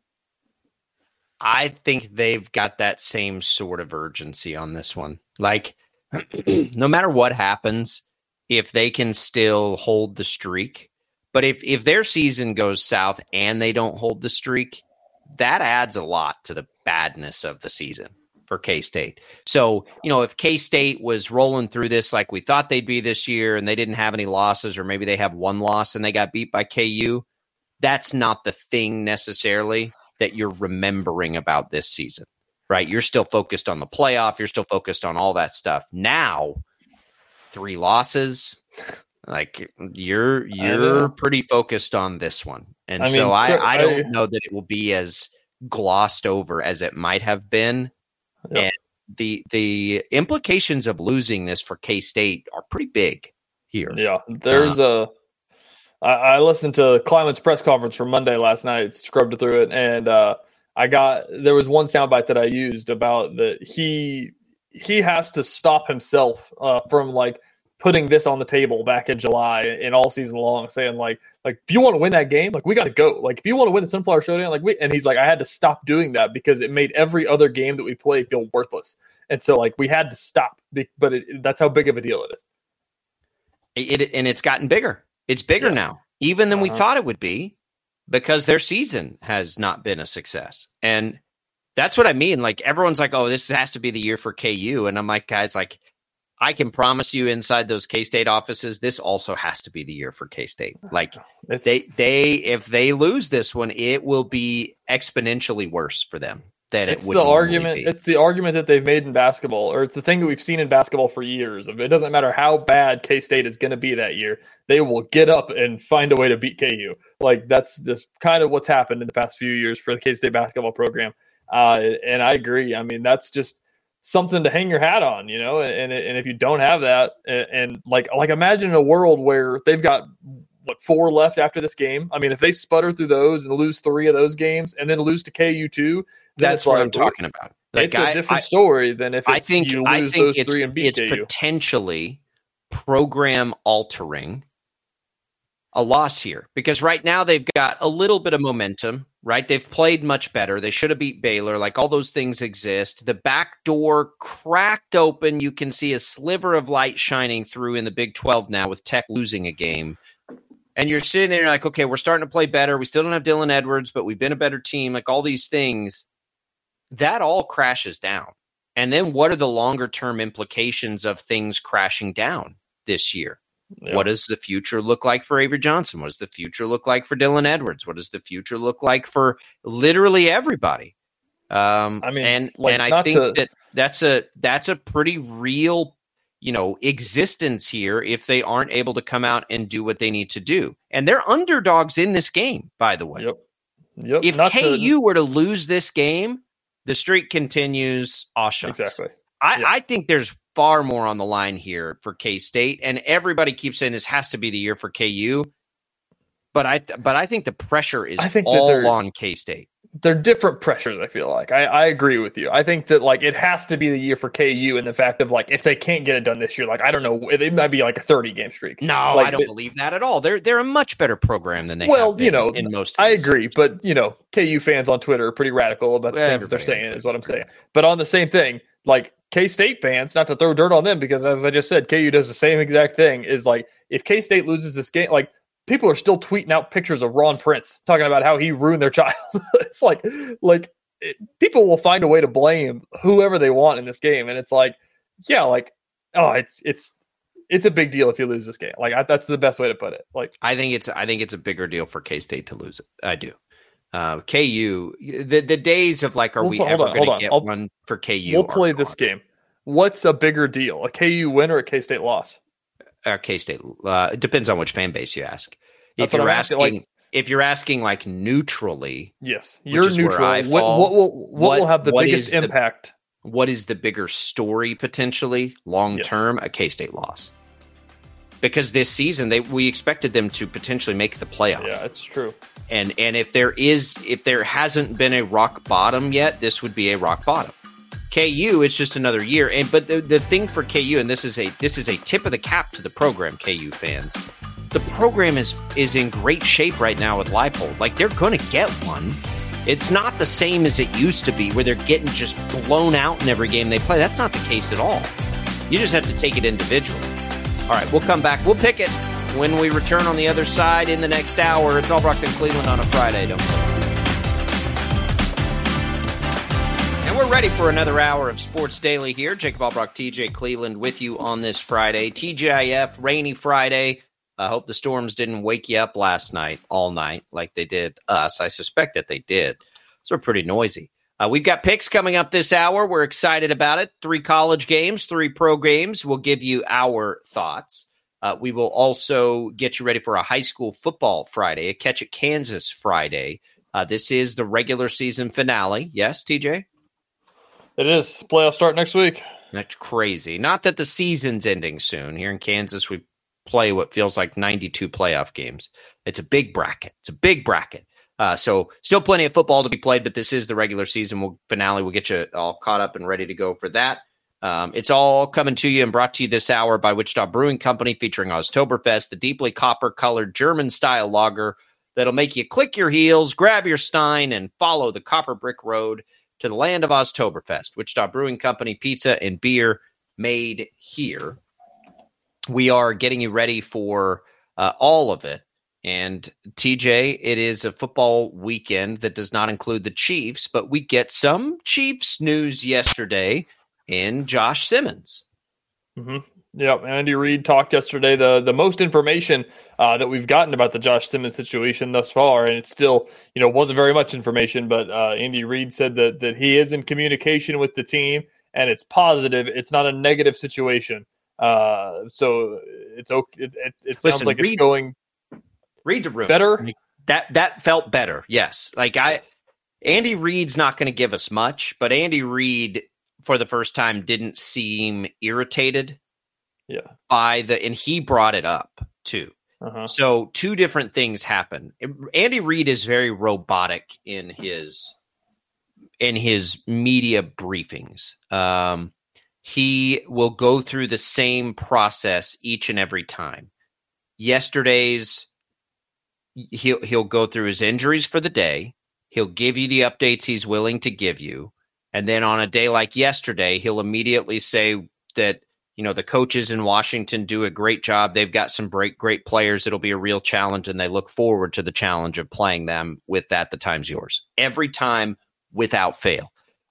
I think they've got that same sort of urgency on this one. Like, no matter what happens, if they can still hold the streak, but if if their season goes south and they don't hold the streak, that adds a lot to the badness of the season for K-State. So, you know, if K-State was rolling through this like we thought they'd be this year and they didn't have any losses, or maybe they have one loss and they got beat by K U, that's not the thing necessarily that you're remembering about this season, right? You're still focused on the playoff. You're still focused on all that stuff. Now, three losses, like you're you're pretty focused on this one. And I so mean, I, I don't I, know that it will be as glossed over as it might have been. Yep. And the the implications of losing this for K-State are pretty big here. Yeah, there's uh, a. I, I listened to Kleiman's press conference from Monday last night, scrubbed through it, and uh, I got there was one soundbite that I used about that he he has to stop himself uh, from like putting this on the table back in July and all season long, saying like, like if you want to win that game, like we got to go. Like if you want to win the Sunflower Showdown, like we, and he's like, I had to stop doing that because it made every other game that we play feel worthless. And so like we had to stop, but it, that's how big of a deal it is. It, and it's gotten bigger. It's bigger yeah. now, even than uh-huh. we thought it would be, because their season has not been a success. And that's what I mean. Like everyone's like, oh, this has to be the year for K U. And I'm like, guys, like, I can promise you inside those K-State offices, this also has to be the year for K-State. Like it's, they, they, if they lose this one, it will be exponentially worse for them than it would. The argument, be. It's the argument that they've made in basketball, or it's the thing that we've seen in basketball for years. It doesn't matter how bad K-State is going to be that year, they will get up and find a way to beat K U. Like that's just kind of what's happened in the past few years for the K-State basketball program. Uh, and I agree. I mean, that's just something to hang your hat on, you know, and and if you don't have that, and, and like like imagine a world where they've got what four left after this game. I mean, if they sputter through those and lose three of those games and then lose to K U two, that's what like, I'm talking about. Like it's I, a different I, story than if it's, I think you lose I think those it's, three and beat it's K U. Potentially program altering a loss here, because right now they've got a little bit of momentum. right? They've played much better. They should have beat Baylor. Like, all those things exist. The back door cracked open. You can see a sliver of light shining through in the Big twelve now with Tech losing a game. And you're sitting there, you're like, okay, we're starting to play better. We still don't have Dylan Edwards, but we've been a better team. Like, all these things, that all crashes down. And then what are the longer-term implications of things crashing down this year? Yeah. What does the future look like for Avery Johnson? What does the future look like for Dylan Edwards? What does the future look like for literally everybody? Um, I mean, and, like, and I think to... that that's a, that's a pretty real, you know, existence here if they aren't able to come out and do what they need to do. And they're underdogs in this game, by the way. Yep. Yep. If Not K U to... were to lose this game, the streak continues. Aw shucks. Exactly. I, yeah. I think there's far more on the line here for K-State, and everybody keeps saying this has to be the year for K U. But I, th- but I think the pressure is I think all on K-State. They're different pressures, I feel like. I, I agree with you. I think that, like, it has to be the year for K U in the fact of, like, if they can't get it done this year, like, I don't know, it might be like a thirty-game streak. No, like, I don't but, believe that at all. They're they're a much better program than they well, have been you know, in most I years. agree, but, you know, K U fans on Twitter are pretty radical about the well, things that they're saying, is what I'm saying. But on the same thing, like, K-State fans, not to throw dirt on them, because as I just said, K U does the same exact thing, is like, if K-State loses this game, like, people are still tweeting out pictures of Ron Prince talking about how he ruined their child. It's like, like it, people will find a way to blame whoever they want in this game. And it's like, yeah, like, oh, it's, it's, it's a big deal if you lose this game. Like, I, that's the best way to put it. Like, I think it's, I think it's a bigger deal for K-State to lose it. I do. Uh, K U, the, the days of like, are we'll, we hold ever on, going to on. get I'll, one for K U? We'll play this game. What's a bigger deal, a K U win or a K-State loss? Uh, K-State. Uh, it depends on which fan base you ask. That's if you're I'm asking, asking like, if you're asking like neutrally, yes, you're neutral. Fall, what, what will what, what will have the biggest impact? The, what is the bigger story potentially long term? Yes. A K-State loss, because this season they we expected them to potentially make the playoffs. Yeah, it's true. And and if there is if there hasn't been a rock bottom yet, this would be a rock bottom. K U, it's just another year. And but the, the thing for K U, and this is a this is a tip of the cap to the program, K U fans. The program is is in great shape right now with Leipold. Like, they're going to get one. It's not the same as it used to be, where they're getting just blown out in every game they play. That's not the case at all. You just have to take it individually. All right, we'll come back. We'll pick it when we return on the other side in the next hour. It's Albrecht and Cleveland on a Friday. Don't go. And we're ready for another hour of Sports Daily here. Jacob Albrecht, T J Cleveland with you on this Friday. T G I F, rainy Friday. I hope the storms didn't wake you up last night, all night, like they did us. I suspect that they did. So we're pretty noisy. Uh, we've got picks coming up this hour. We're excited about it. Three college games, three pro games. We'll give you our thoughts. Uh, we will also get you ready for a high school football Friday, a Catch It Kansas Friday. Uh, this is the regular season finale. Yes, T J? It is. Playoffs start next week. That's crazy. Not that the season's ending soon. Here in Kansas, we play what feels like ninety-two playoff games. It's a big bracket. It's a big bracket. Uh, so still plenty of football to be played, but this is the regular season we'll, finale. We'll get you all caught up and ready to go for that. Um, it's all coming to you and brought to you this hour by Wichita Brewing Company, featuring Oktoberfest, the deeply copper-colored German-style lager that'll make you click your heels, grab your stein, and follow the copper brick road to the land of Oktoberfest. Wichita Brewing Company, pizza and beer made here. We are getting you ready for uh, all of it. And T J, it is a football weekend that does not include the Chiefs, but we get some Chiefs news yesterday in Josh Simmons. Mm-hmm. Yeah, Andy Reid talked yesterday. The the most information uh, that we've gotten about the Josh Simmons situation thus far, and it still, you know, wasn't very much information, but uh, Andy Reid said that that he is in communication with the team, and it's positive. It's not a negative situation. Uh, so it's okay. It, it, it sounds Listen, like read, it's going. Read the room. Better. That that felt better. Yes, like I, Andy Reid's not going to give us much, but Andy Reid, for the first time, didn't seem irritated. Yeah. By the and he brought it up too. Uh-huh. So two different things happen. Andy Reid is very robotic in his in his media briefings. Um, he will go through the same process each and every time. Yesterday's he'll he'll go through his injuries for the day. He'll give you the updates he's willing to give you. And then on a day like yesterday, he'll immediately say that, you know, the coaches in Washington do a great job. They've got some great, great players. It'll be a real challenge, and they look forward to the challenge of playing them. With that, the time's yours. Every time, without fail.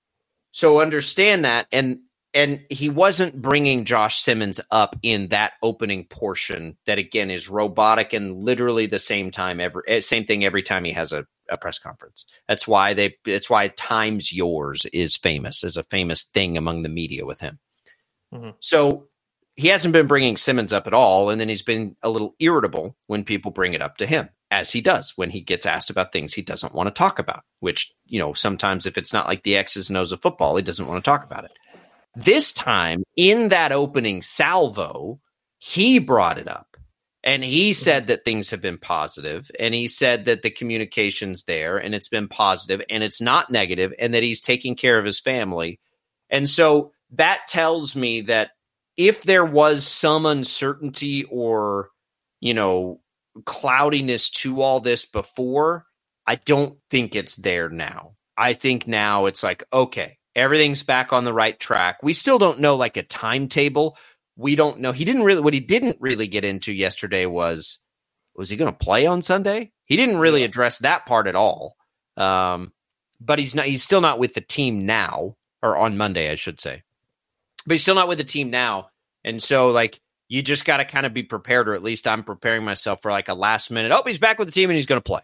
So understand that. And and he wasn't bringing Josh Simmons up in that opening portion that, again, is robotic and literally the same time every same thing every time he has a, a press conference. That's why they. That's why "Time's Yours" is famous, is a famous thing among the media with him. Mm-hmm. So he hasn't been bringing Simmons up at all, and then he's been a little irritable when people bring it up to him, as he does when he gets asked about things he doesn't want to talk about, which, you know, sometimes if it's not like the X's and O's of football, he doesn't want to talk about it. This time, in that opening salvo, he brought it up, and he said that things have been positive, and he said that the communication's there, and it's been positive, and it's not negative, and that he's taking care of his family. And so that tells me that if there was some uncertainty or, you know, cloudiness to all this before, I don't think it's there now. I think now it's like, okay, everything's back on the right track. We still don't know like a timetable. We don't know. He didn't really, what he didn't really get into yesterday was, was he going to play on Sunday? He didn't really address that part at all. Um, but he's not, he's still not with the team now, or on Monday, I should say. But he's still not with the team now. And so, like, you just got to kind of be prepared, or at least I'm preparing myself for like a last minute, oh, he's back with the team and he's going to play.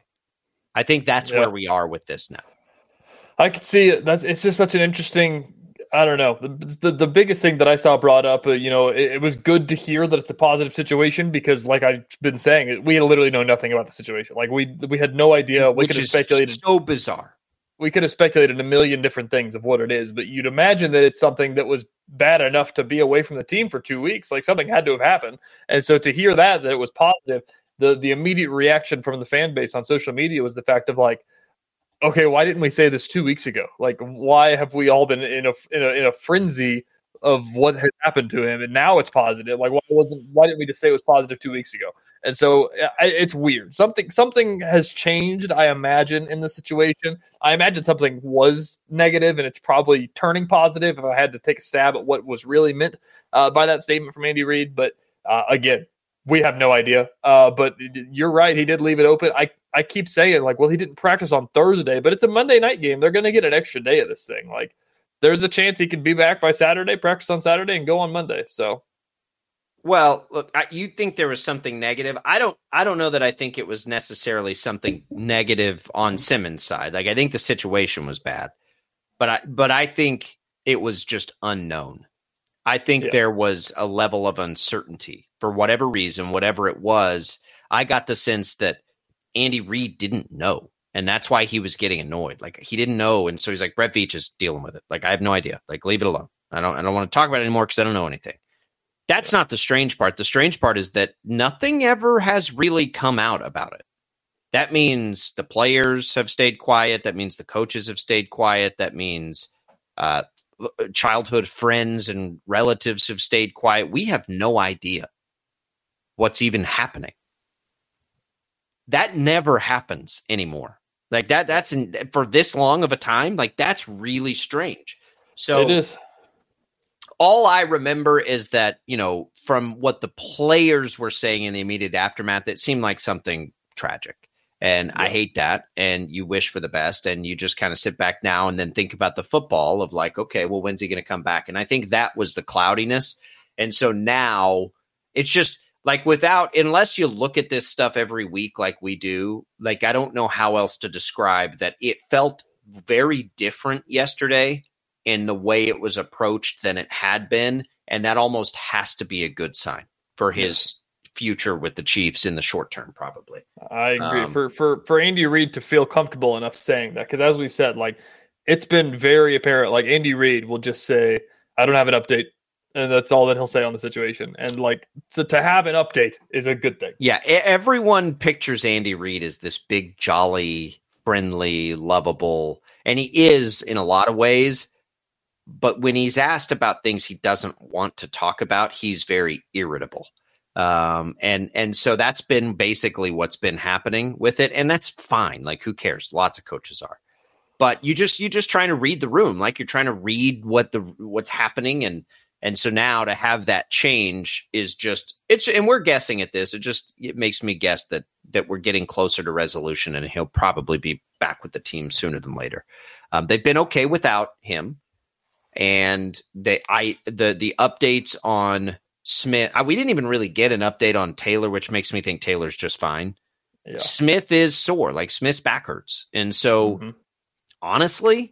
I think that's yeah. where we are with this now. I could see it. That's, it's just such an interesting, I don't know. The, the, the biggest thing that I saw brought up, uh, you know, it, it was good to hear that it's a positive situation because, like I've been saying, we literally know nothing about the situation. Like, we we had no idea. We Which could have is speculated. So bizarre. We could have speculated a million different things of what it is, but you'd imagine that it's something that was bad enough to be away from the team for two weeks. Like, something had to have happened. And so to hear that, that it was positive, the, the immediate reaction from the fan base on social media was the fact of like, okay, why didn't we say this two weeks ago? Like, why have we all been in a, in a, in a frenzy of what had happened to him? And now it's positive. Like, why wasn't, why didn't we just say it was positive two weeks ago? And so I, it's weird. Something something has changed, I imagine, in the situation. I imagine something was negative, and it's probably turning positive if I had to take a stab at what was really meant uh, by that statement from Andy Reid. But uh, again, we have no idea. Uh, but you're right. He did leave it open. I, I keep saying, like, well, he didn't practice on Thursday, but it's a Monday night game. They're going to get an extra day of this thing. Like, there's a chance he could be back by Saturday, practice on Saturday, and go on Monday. So. Well, look, I, you think there was something negative. I don't I don't know that I think it was necessarily something negative on Simmons' side. Like, I think the situation was bad, but I but I think it was just unknown. I think yeah. there was a level of uncertainty for whatever reason, whatever it was. I got the sense that Andy Reid didn't know, and that's why he was getting annoyed. Like, he didn't know, and so he's like, Brett Veach is dealing with it. Like, I have no idea. Like, leave it alone. I don't I don't want to talk about it anymore because I don't know anything. That's not the strange part. The strange part is that nothing ever has really come out about it. That means the players have stayed quiet. That means the coaches have stayed quiet. That means uh, childhood friends and relatives have stayed quiet. We have no idea what's even happening. That never happens anymore. Like that, that's in, for this long of a time. Like, that's really strange. So it is. All I remember is that, you know, from what the players were saying in the immediate aftermath, it seemed like something tragic. And yeah. I hate that. And you wish for the best. And you just kind of sit back now and then think about the football of like, okay, well, when's he going to come back? And I think that was the cloudiness. And so now it's just like, without, unless you look at this stuff every week like we do, like, I don't know how else to describe that. It felt very different yesterday in the way it was approached than it had been. And that almost has to be a good sign for his future with the Chiefs in the short term, probably. I agree. Um, for, for, for Andy Reid to feel comfortable enough saying that, because as we've said, like, it's been very apparent, like, Andy Reid will just say, I don't have an update. And that's all that he'll say on the situation. And like, so to have an update is a good thing. Yeah. Everyone pictures Andy Reid as this big, jolly, friendly, lovable, and he is in a lot of ways. But when he's asked about things he doesn't want to talk about, he's very irritable. Um, and, and so that's been basically what's been happening with it. And that's fine. Like, who cares? Lots of coaches are. but you just you just trying to read the room, like you're trying to read what the what's happening, and and so now to have that change is just it's and we're guessing at this. It just it makes me guess that that we're getting closer to resolution, and he'll probably be back with the team sooner than later. Um, they've been okay without him, and they I the the updates on Smith. I, we didn't even really get an update on Taylor, which makes me think Taylor's just fine. Yeah. Smith is sore, like Smith's back hurts. And so, mm-hmm. honestly,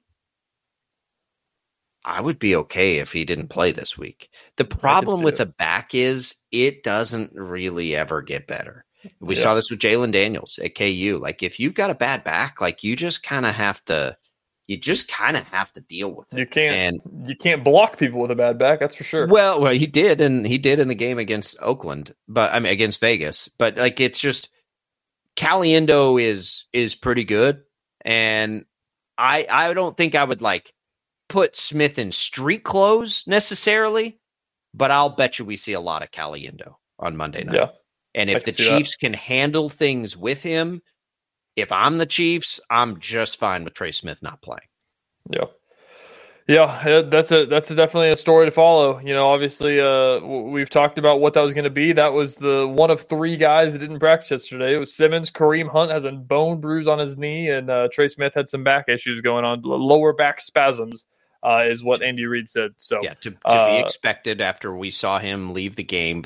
I would be okay if he didn't play this week. The problem with the back is it doesn't really ever get better. We yeah. saw this with Jalen Daniels at K U. Like, if you've got a bad back, like you just kind of have to, you just kind of have to deal with it. You can't, and, you can't block people with a bad back. That's for sure. Well, well, he did, and he did in the game against Oakland, but I mean against Vegas. But like, it's just Caliendo is is pretty good, and I I don't think I would like put Smith in street clothes necessarily, but I'll bet you we see a lot of Caliendo on Monday night. Yeah. And if the Chiefs that. can handle things with him, if I'm the Chiefs, I'm just fine with Trey Smith not playing. Yeah. Yeah, that's a that's a definitely a story to follow. You know, obviously, uh, we've talked about what that was going to be. That was the one of three guys that didn't practice yesterday. It was Simmons. Kareem Hunt has a bone bruise on his knee, and uh, Trey Smith had some back issues going on. Lower back spasms uh, is what Andy Reid said. So, yeah, to, to uh, be expected after we saw him leave the game.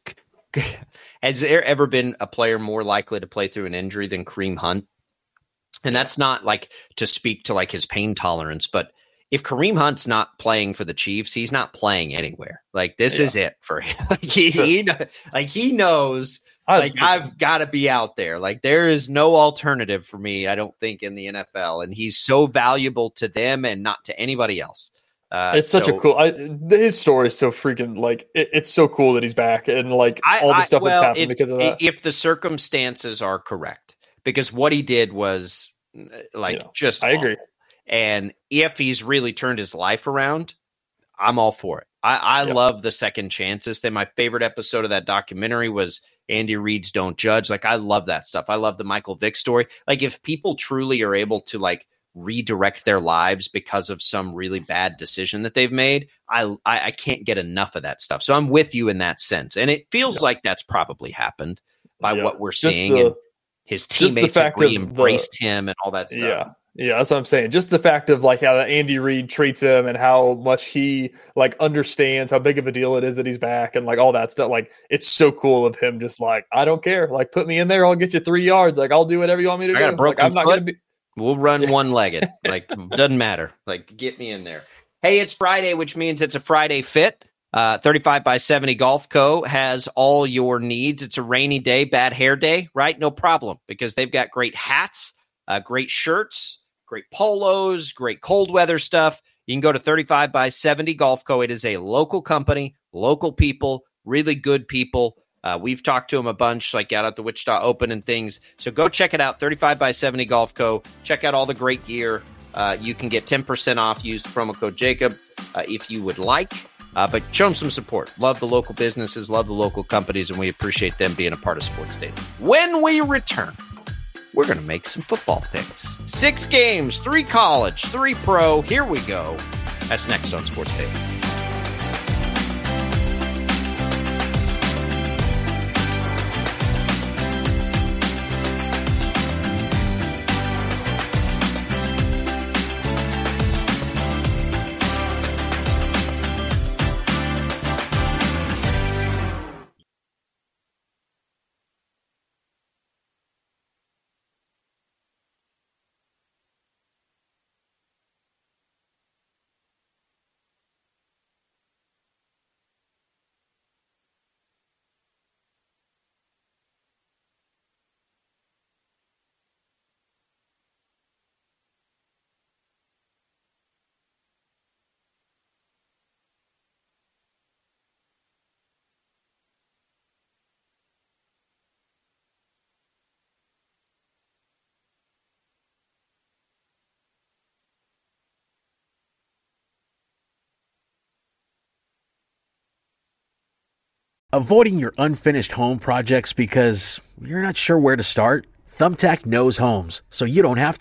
Has there ever been a player more likely to play through an injury than Kareem Hunt? And that's not like to speak to like his pain tolerance, but if Kareem Hunt's not playing for the Chiefs, he's not playing anywhere. Like this yeah. is it for him. like, he, sure. he, like he knows, I, like I've got to be out there. Like there is no alternative for me, I don't think, in the N F L. And he's so valuable to them and not to anybody else. Uh, it's such so, a cool. I, his story is so freaking like it, it's so cool that he's back and like I, all the stuff I, well, that's happened because of that. If the circumstances are correct, because what he did was like yeah, just. I awful. agree. And if he's really turned his life around, I'm all for it. I, I yep. love the second chances. Then my favorite episode of that documentary was Andy Reid's Don't Judge. Like I love that stuff. I love the Michael Vick story. Like if people truly are able to like redirect their lives because of some really bad decision that they've made, I I, I can't get enough of that stuff. So I'm with you in that sense. And it feels yep. like that's probably happened by yep. what we're just seeing. The, and his teammates have re-embraced the, him and all that stuff. Yeah. Yeah, that's what I'm saying. Just the fact of like how Andy Reid treats him and how much he like understands how big of a deal it is that he's back and like all that stuff. Like it's so cool of him. Just like I don't care. Like put me in there. I'll get you three yards. Like I'll do whatever you want me to I do. Got a broken like, I'm not foot. gonna be. We'll run one legged. Like doesn't matter. Like get me in there. Hey, it's Friday, which means it's a Friday fit. Uh, thirty-five by seventy Golf Co. has all your needs. It's a rainy day, bad hair day, right? No problem because they've got great hats, uh, great shirts. Great polos, great cold weather stuff. You can go to thirty-five by seventy Golf Co. It is a local company, local people, really good people. Uh, we've talked to them a bunch, like out at the Wichita Open and things. So go check it out, thirty-five by seventy Golf Co. Check out all the great gear. Uh, you can get ten percent off. Use the promo code Jacob uh, if you would like. Uh, but show them some support. Love the local businesses, love the local companies, and we appreciate them being a part of Sports Daily. When we return, we're going to make some football picks. Six games, three college, three pro. Here we go. That's next on Sports Daily. Avoiding your unfinished home projects because you're not sure where to start? Thumbtack knows homes, so you don't have to.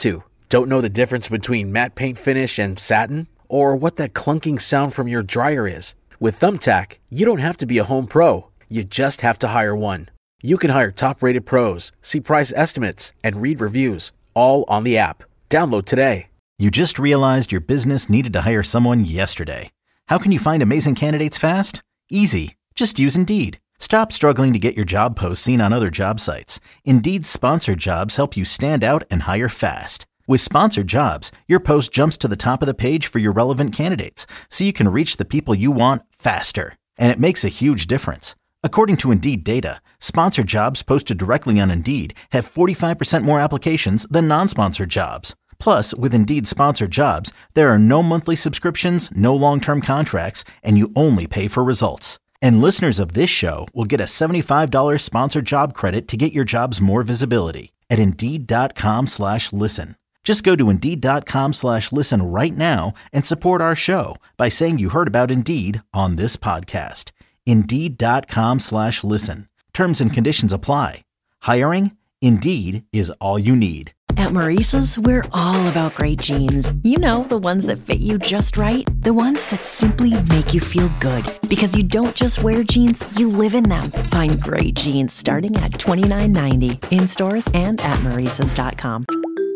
Don't know the difference between matte paint finish and satin? Or what that clunking sound from your dryer is? With Thumbtack, you don't have to be a home pro. You just have to hire one. You can hire top-rated pros, see price estimates, and read reviews, all on the app. Download today. You just realized your business needed to hire someone yesterday. How can you find amazing candidates fast? Easy. Just use Indeed. Stop struggling to get your job posts seen on other job sites. Indeed's sponsored jobs help you stand out and hire fast. With sponsored jobs, your post jumps to the top of the page for your relevant candidates, so you can reach the people you want faster. And it makes a huge difference. According to Indeed data, sponsored jobs posted directly on Indeed have forty-five percent more applications than non-sponsored jobs. Plus, with Indeed sponsored jobs, there are no monthly subscriptions, no long-term contracts, and you only pay for results. And listeners of this show will get a seventy-five dollars sponsored job credit to get your jobs more visibility at Indeed.com slash listen. Just go to Indeed.com slash listen right now and support our show by saying you heard about Indeed on this podcast. Indeed.com slash listen. Terms and conditions apply. Hiring? Indeed is all you need. At Maurice's, we're all about great jeans. You know, the ones that fit you just right. The ones that simply make you feel good. Because you don't just wear jeans, you live in them. Find great jeans starting at twenty-nine ninety in stores and at Maurices dot com.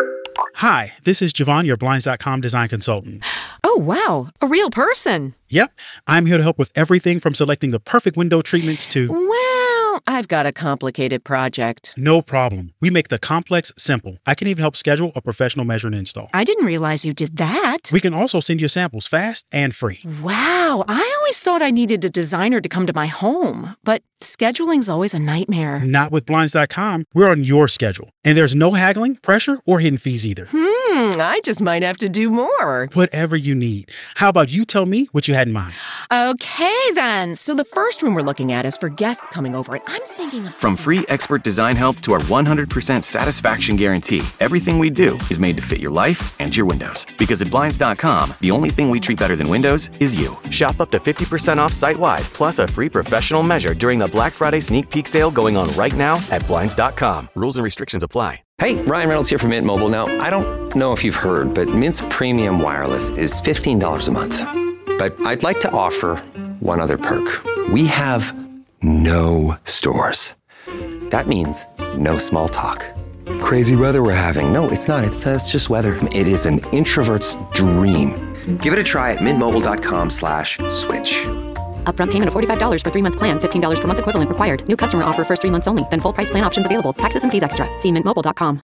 Hi, this is Javon, your Blinds dot com design consultant. Oh, wow. A real person. Yep. I'm here to help with everything from selecting the perfect window treatments to... Well, I've got a complicated project. No problem. We make the complex simple. I can even help schedule a professional measure and install. I didn't realize you did that. We can also send you samples fast and free. Wow. I always thought I needed a designer to come to my home, but scheduling's always a nightmare. Not with Blinds dot com. We're on your schedule. And there's no haggling, pressure, or hidden fees either. Hmm, I just might have to do more. Whatever you need. How about you tell me what you had in mind? Okay, then. So the first room we're looking at is for guests coming over, and I'm thinking of... From free expert design help to our one hundred percent satisfaction guarantee, everything we do is made to fit your life and your windows. Because at Blinds dot com, the only thing we treat better than windows is you. Shop up to fifty percent off site-wide, plus a free professional measure during the Black Friday sneak peek sale going on right now at Blinds dot com. Rules and restrictions apply. Hey, Ryan Reynolds here from Mint Mobile. Now, I don't know if you've heard, but Mint's premium wireless is fifteen dollars a month. But I'd like to offer one other perk. We have no stores. That means no small talk. Crazy weather we're having. No, it's not. It's, uh, it's just weather. It is an introvert's dream. Give it a try at mintmobile.com slash switch. Upfront payment of forty-five dollars for three-month plan, fifteen dollars per month equivalent required. New customer offer first three months only. Then full price plan options available. Taxes and fees extra. See mint mobile dot com.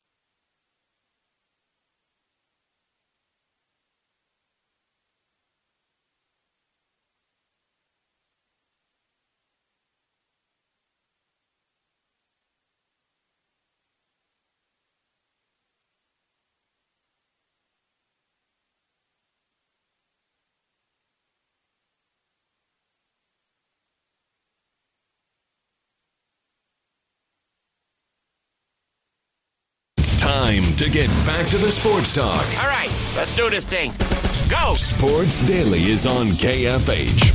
Time to get back to the sports talk. All right, let's do this thing. Go! Sports Daily is on K F H.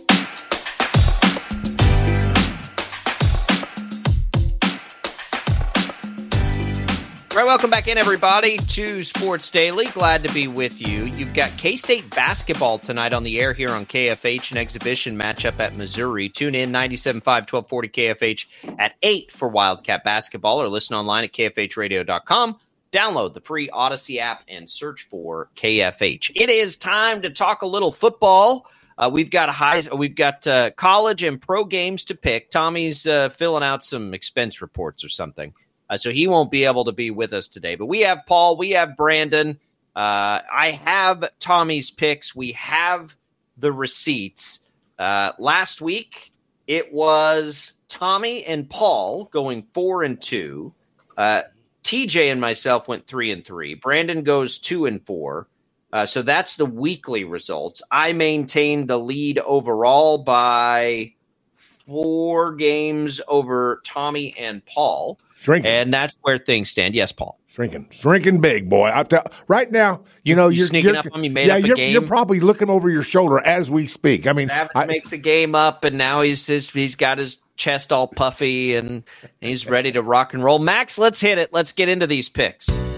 All right, welcome back in, everybody, to Sports Daily. Glad to be with you. You've got K-State basketball tonight on the air here on K F H, an exhibition matchup at Missouri. Tune in ninety-seven point five, twelve forty K F H at eight for Wildcat basketball, or listen online at K F H radio dot com. Download the free Odyssey app and search for K F H. It is time to talk a little football. Uh, we've got high, we've got uh, college and pro games to pick. Tommy's uh, filling out some expense reports or something. Uh, so he won't be able to be with us today. But we have Paul. We have Brandon. Uh, I have Tommy's picks. We have the receipts. Uh, last week, it was Tommy and Paul going four and two. Uh, T J and myself went three and three. Brandon goes two and four. Uh, so that's the weekly results. I maintained the lead overall by four games over Tommy and Paul. Shrinking. And that's where things stand. Yes, Paul. Shrinking. Shrinking big, boy. I tell, right now, you know, you you're sneaking you're, up on me, made yeah, up a you're, game. You're probably looking over your shoulder as we speak. I mean, Travis I, makes a game up, and now he's just, he's got his chest all puffy, and he's ready to rock and roll. Max, let's hit it. Let's get into these picks.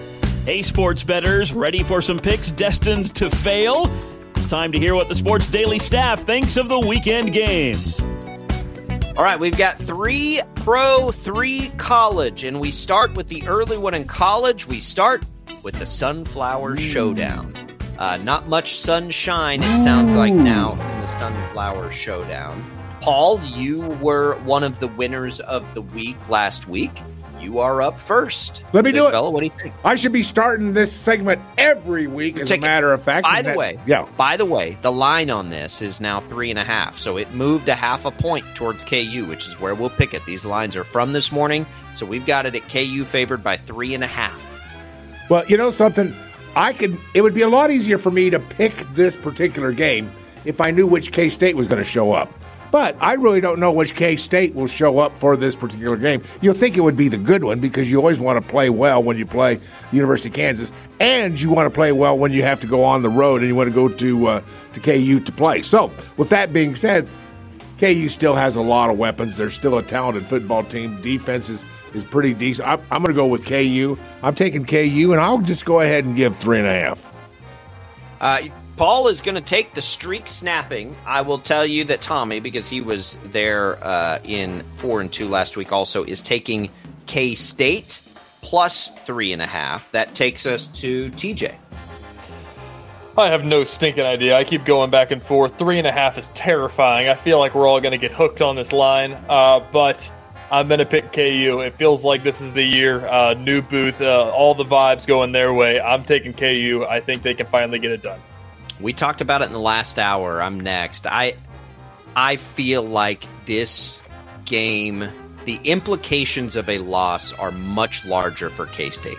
Hey, sports bettors, ready for some picks destined to fail? It's time to hear what the Sports Daily staff thinks of the weekend games. All right, we've got three pro, three college, and we start with the early one in college. We start with the Sunflower Showdown. Uh, not much sunshine, it sounds like, now in the Sunflower Showdown. Paul, you were one of the winners of the week last week. You are up first. Let me Big do it. Fella, what do you think? I should be starting this segment every week, as a matter of fact. By the that, way, yeah. By the way, the line on this is now three and a half, so it moved a half a point towards K U, which is where we'll pick it. These lines are from this morning, so we've got it at K U favored by three and a half. Well, you know something? I could. It would be a lot easier for me to pick this particular game if I knew which K-State was going to show up. But I really don't know which K-State will show up for this particular game. You'll think it would be the good one because you always want to play well when you play University of Kansas, and you want to play well when you have to go on the road and you want to go to uh, to K U to play. So, with that being said, K U still has a lot of weapons. They're still a talented football team. Defense is, is pretty decent. I'm, I'm going to go with K U. I'm taking K U, and I'll just go ahead and give three and a half. Uh, Paul is going to take the streak snapping. I will tell you that Tommy, because he was there uh, in four and two last week, also is taking K-State plus three and a half. That takes us to T J. I have no stinking idea. I keep going back and forth. Three and a half is terrifying. I feel like we're all going to get hooked on this line, uh, but I'm going to pick K U. It feels like this is the year. Uh, new booth, uh, all the vibes going their way. I'm taking K U. I think they can finally get it done. We talked about it in the last hour. I'm next. I I feel like this game, the implications of a loss are much larger for K-State.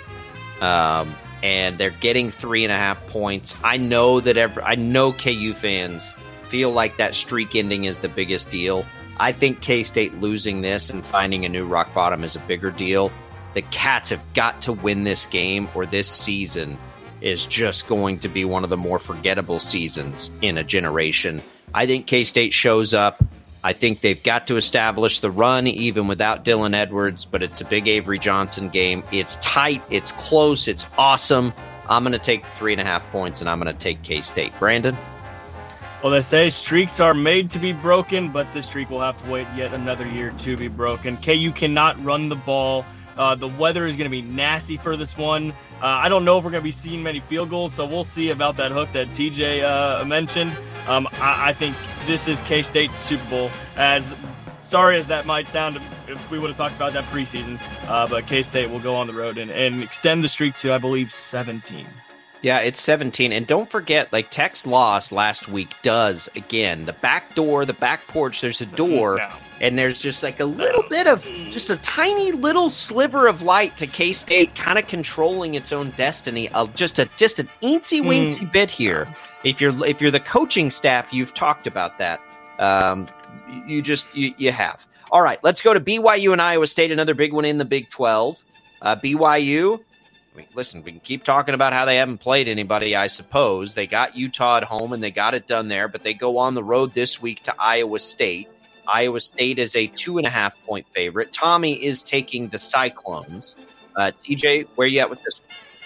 Um, and they're getting three and a half points. I know that every, I know K U fans feel like that streak ending is the biggest deal. I think K-State losing this and finding a new rock bottom is a bigger deal. The Cats have got to win this game, or this season is just going to be one of the more forgettable seasons in a generation. I think K-State shows up. I think they've got to establish the run even without Dylan Edwards, but it's a big Avery Johnson game. It's tight, it's close, it's awesome. I'm going to take the three and a half points, and I'm going to take K-State. Brandon? Well, they say streaks are made to be broken, but this streak will have to wait yet another year to be broken. K U cannot run the ball. Uh, the weather is going to be nasty for this one. Uh, I don't know if we're going to be seeing many field goals, so we'll see about that hook that T J uh, mentioned. Um, I, I think this is K-State's Super Bowl. As sorry as that might sound if we would have talked about that preseason, uh, but K-State will go on the road and, and extend the streak to, I believe, seventeen. Yeah, it's seventeen. And don't forget, like, Tech's loss last week does, again, the back door, the back porch, there's a door, no. and there's just like a little bit of, just a tiny little sliver of light to K-State kind of controlling its own destiny. Uh, just a just an eensy-weensy mm. bit here. If you're if you're the coaching staff, you've talked about that. Um, you just, you, you have. All right, let's go to B Y U and Iowa State, another big one in the Big twelve. Uh, B Y U... I mean, listen, we can keep talking about how they haven't played anybody, I suppose. They got Utah at home, and they got it done there, but they go on the road this week to Iowa State. Iowa State is a two-and-a-half-point favorite. Tommy is taking the Cyclones. Uh, T J, where are you at with this one?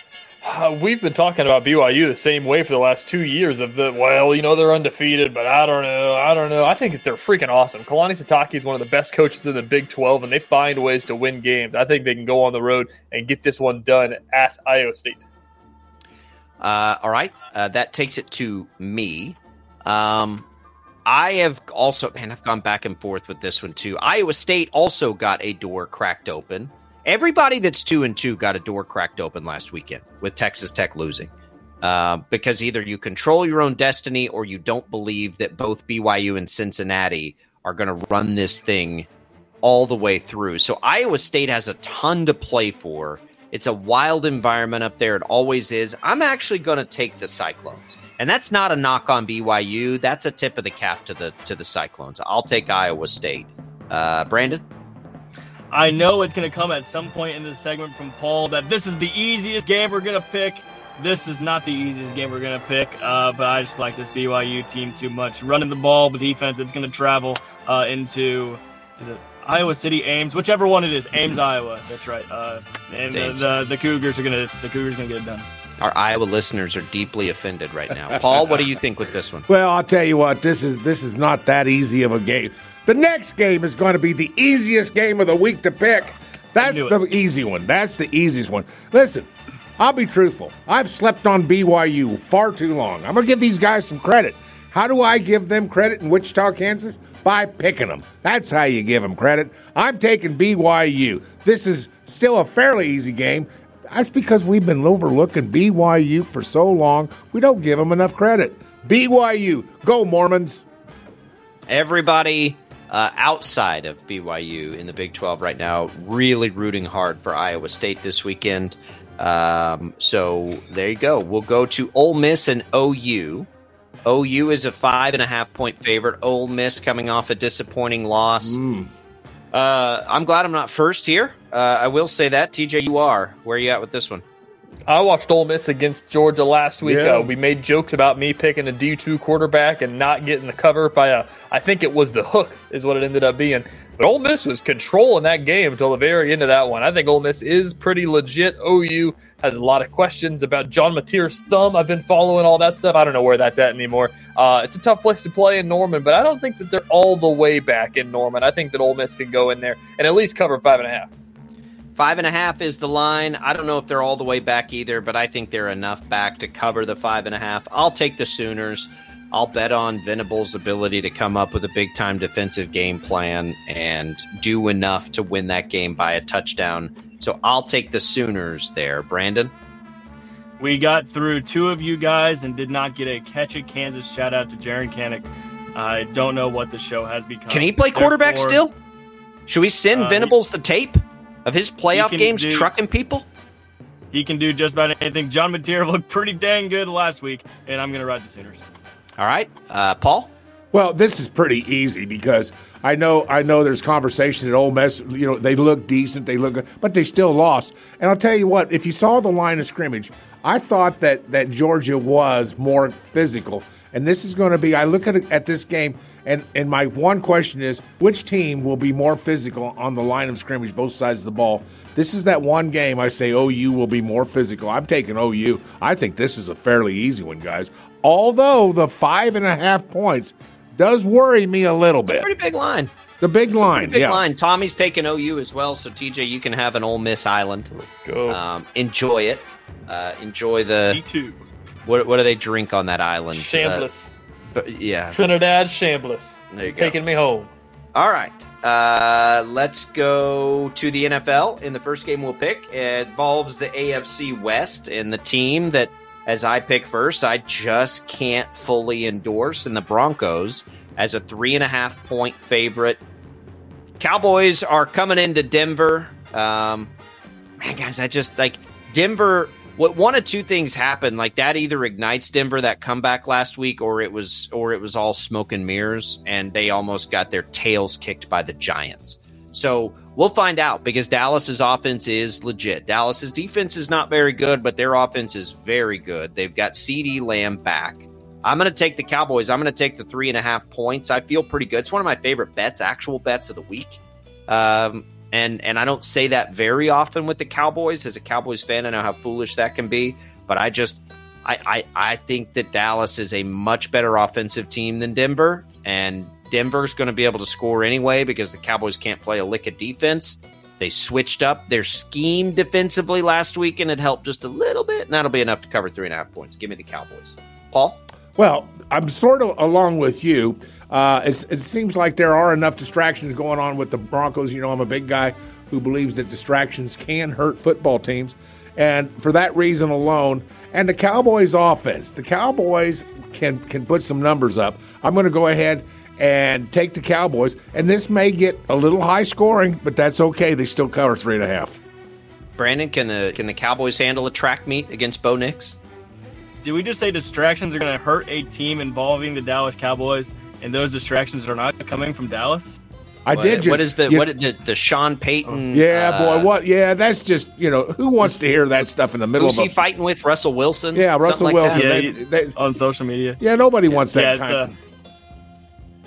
Uh, we've been talking about B Y U the same way for the last two years of the, well, you know, they're undefeated, but I don't know. I don't know. I think they're freaking awesome. Kalani Sitake is one of the best coaches in the Big twelve, and they find ways to win games. I think they can go on the road and get this one done at Iowa State. Uh, all right. Uh, that takes it to me. Um, I have also, man, I've gone back and forth with this one too. Iowa State also got a door cracked open. Everybody that's two and two got a door cracked open last weekend with Texas Tech losing, uh, because either you control your own destiny or you don't believe that both B Y U and Cincinnati are going to run this thing all the way through. So Iowa State has a ton to play for. It's a wild environment up there. It always is. I'm actually going to take the Cyclones, and that's not a knock on B Y U. That's a tip of the cap to the to the Cyclones. I'll take Iowa State. Uh, Brandon? I know it's going to come at some point in this segment from Paul that this is the easiest game we're going to pick. This is not the easiest game we're going to pick, uh, but I just like this B Y U team too much. Running the ball, the defense, it's going to travel uh, into, is it Iowa City, Ames, whichever one it is. Ames, Iowa. That's right. Uh, and the, the the Cougars are gonna the Cougars gonna get it done. Our Iowa listeners are deeply offended right now. Paul, what do you think with this one? Well, I'll tell you what. This is this is not that easy of a game. The next game is going to be the easiest game of the week to pick. That's the easy one. That's the easiest one. Listen, I'll be truthful. I've slept on B Y U far too long. I'm going to give these guys some credit. How do I give them credit in Wichita, Kansas? By picking them. That's how you give them credit. I'm taking B Y U. This is still a fairly easy game. That's because we've been overlooking B Y U for so long, we don't give them enough credit. B Y U. Go, Mormons. Everybody uh, outside of B Y U in the Big twelve right now really rooting hard for Iowa State this weekend. Um, so there you go. We'll go to Ole Miss and O U. O U is a five and a half point favorite. Ole Miss coming off a disappointing loss. Mm. Uh, I'm glad I'm not first here. Uh, I will say that. T J, you are. Where are you at with this one? I watched Ole Miss against Georgia last week. Yeah. Uh, we made jokes about me picking a D two quarterback and not getting the cover by a, I think it was the hook is what it ended up being. But Ole Miss was controlling that game until the very end of that one. I think Ole Miss is pretty legit. O U has a lot of questions about John Mateer's thumb. I've been following all that stuff. I don't know where that's at anymore. Uh, it's a tough place to play in Norman, but I don't think that they're all the way back in Norman. I think that Ole Miss can go in there and at least cover five and a half. Five and a half is the line. I don't know if they're all the way back either, but I think they're enough back to cover the five and a half. I'll take the Sooners. I'll bet on Venables' ability to come up with a big-time defensive game plan and do enough to win that game by a touchdown. So I'll take the Sooners there. Brandon? We got through two of you guys and did not get a catch at Kansas. Shout out to Jaron Kanek. I don't know what the show has become. Can he play quarterback Therefore, still? Should we send uh, Venables the tape of his playoff can games do- trucking people? He can do just about anything. John Mateer looked pretty dang good last week, and I'm going to ride the Sooners. All right. Uh, Paul? Well, this is pretty easy because I know I know there's conversation at Ole Miss. You know, they look decent, they look good, but they still lost. And I'll tell you what, if you saw the line of scrimmage, I thought that, that Georgia was more physical. And this is going to be, I look at at this game, and, and my one question is, which team will be more physical on the line of scrimmage, both sides of the ball? This is that one game I say O U will be more physical. I'm taking O U. I think this is a fairly easy one, guys. Although the five and a half points does worry me a little bit. Pretty big line. It's a big It's line. a big yeah. line. Tommy's taking O U as well, so T J, you can have an Ole Miss Island. Let's go. Um, enjoy it. Uh, enjoy the. Me too. What what do they drink on that island? Chambliss. Uh, but yeah. Trinidad Chambliss. There you go. Taking me home. All right. Uh, let's go to the N F L. In the first game we'll pick, it involves the A F C West and the team that, as I pick first, I just can't fully endorse in the Broncos as a three and a half point favorite. Cowboys are coming into Denver. Um, man, guys, I just like Denver. What one of two things happened? Like that either ignites Denver, that comeback last week, or it was, or it was all smoke and mirrors, and they almost got their tails kicked by the Giants. So we'll find out because Dallas's offense is legit. Dallas's defense is not very good, but their offense is very good. They've got CeeDee Lamb back. I'm going to take the Cowboys. I'm going to take the three and a half points. I feel pretty good. It's one of my favorite bets, actual bets of the week. Um, and and I don't say that very often with the Cowboys. As a Cowboys fan, I know how foolish that can be. But I just, I, I, I think that Dallas is a much better offensive team than Denver. And Denver's going to be able to score anyway because the Cowboys can't play a lick of defense. They switched up their scheme defensively last week, and it helped just a little bit. And that'll be enough to cover three and a half points. Give me the Cowboys. Paul? Well, I'm sort of along with you. Uh, it seems like there are enough distractions going on with the Broncos. You know, I'm a big guy who believes that distractions can hurt football teams. And for that reason alone, and the Cowboys offense, the Cowboys can, can put some numbers up. I'm going to go ahead and take the Cowboys. And this may get a little high scoring, but that's okay. They still cover three and a half. Brandon, can the can the Cowboys handle a track meet against Bo Nix? Did we just say distractions are going to hurt a team involving the Dallas Cowboys, and those distractions are not coming from Dallas? I what, did just, what is the you, what the the Sean Payton? Yeah, uh, boy, what? Yeah, that's just, you know, who wants to hear that stuff in the middle who's of he a, fighting with? Russell Wilson? Yeah, Russell like Wilson. Yeah, they, they, on social media. Yeah, nobody wants that yeah, kind. uh, of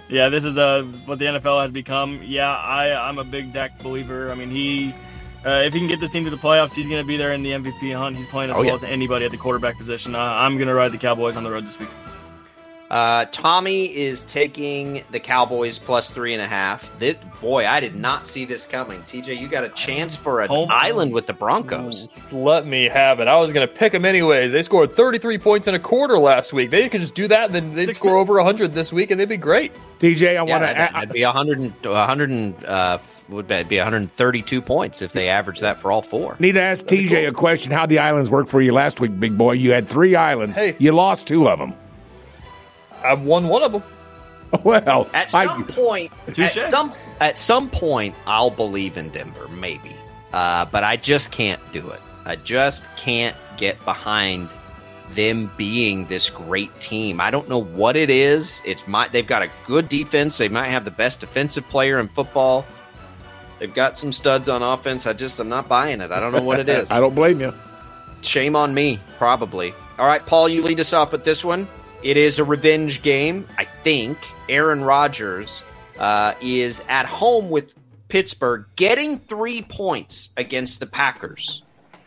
Yeah, this is uh, what the N F L has become. Yeah, I, I'm a big Dak believer. I mean, he uh, if he can get this team to the playoffs, he's going to be there in the M V P hunt. He's playing as oh, well yeah. as anybody at the quarterback position. Uh, I'm going to ride the Cowboys on the road this week. Uh, Tommy is taking the Cowboys plus three and a half. This, boy, I did not see this coming. T J, you got a chance for an Home. island with the Broncos. Let me have it. I was going to pick them anyways. They scored thirty-three points in a quarter last week. They could just do that, and then they'd Six score minutes. over one hundred this week, and they'd be great. T J, I yeah, want to add. That'd be one hundred, one hundred, uh, would be one hundred thirty-two points if they average that for all four. Need to ask That'd T J cool. a question. How'd the islands work for you last week, big boy? You had three islands. Hey. You lost two of them. I've won one of them. Well, at some I, point, at some at some point, I'll believe in Denver, maybe, uh, but I just can't do it. I just can't get behind them being this great team. I don't know what it is. It's my they've got a good defense. They might have the best defensive player in football. They've got some studs on offense. I just I'm not buying it. I don't know what it is. I don't blame you. Shame on me, probably. All right, Paul, you lead us off with this one. It is a revenge game, I think. Aaron Rodgers uh, is at home with Pittsburgh, getting three points against the Packers.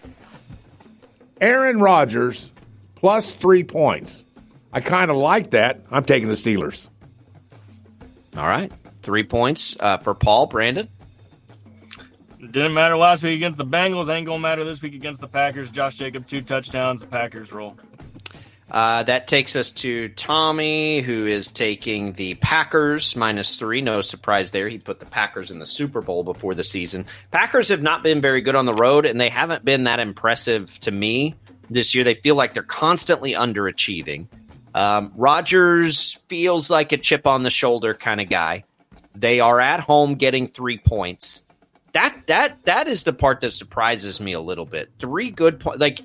Aaron Rodgers plus three points. I kind of like that. I'm taking the Steelers. All right. Three points uh, for Paul. Brandon? It didn't matter last week against the Bengals. Ain't going to matter this week against the Packers. Josh Jacobs, two touchdowns. The Packers roll. Uh, that takes us to Tommy, who is taking the Packers minus three. No surprise there. He put the Packers in the Super Bowl before the season. Packers have not been very good on the road, and they haven't been that impressive to me this year. They feel like they're constantly underachieving. Um, Rodgers feels like a chip on the shoulder kind of guy. They are at home getting three points. That that that is the part that surprises me a little bit. Three good points, like.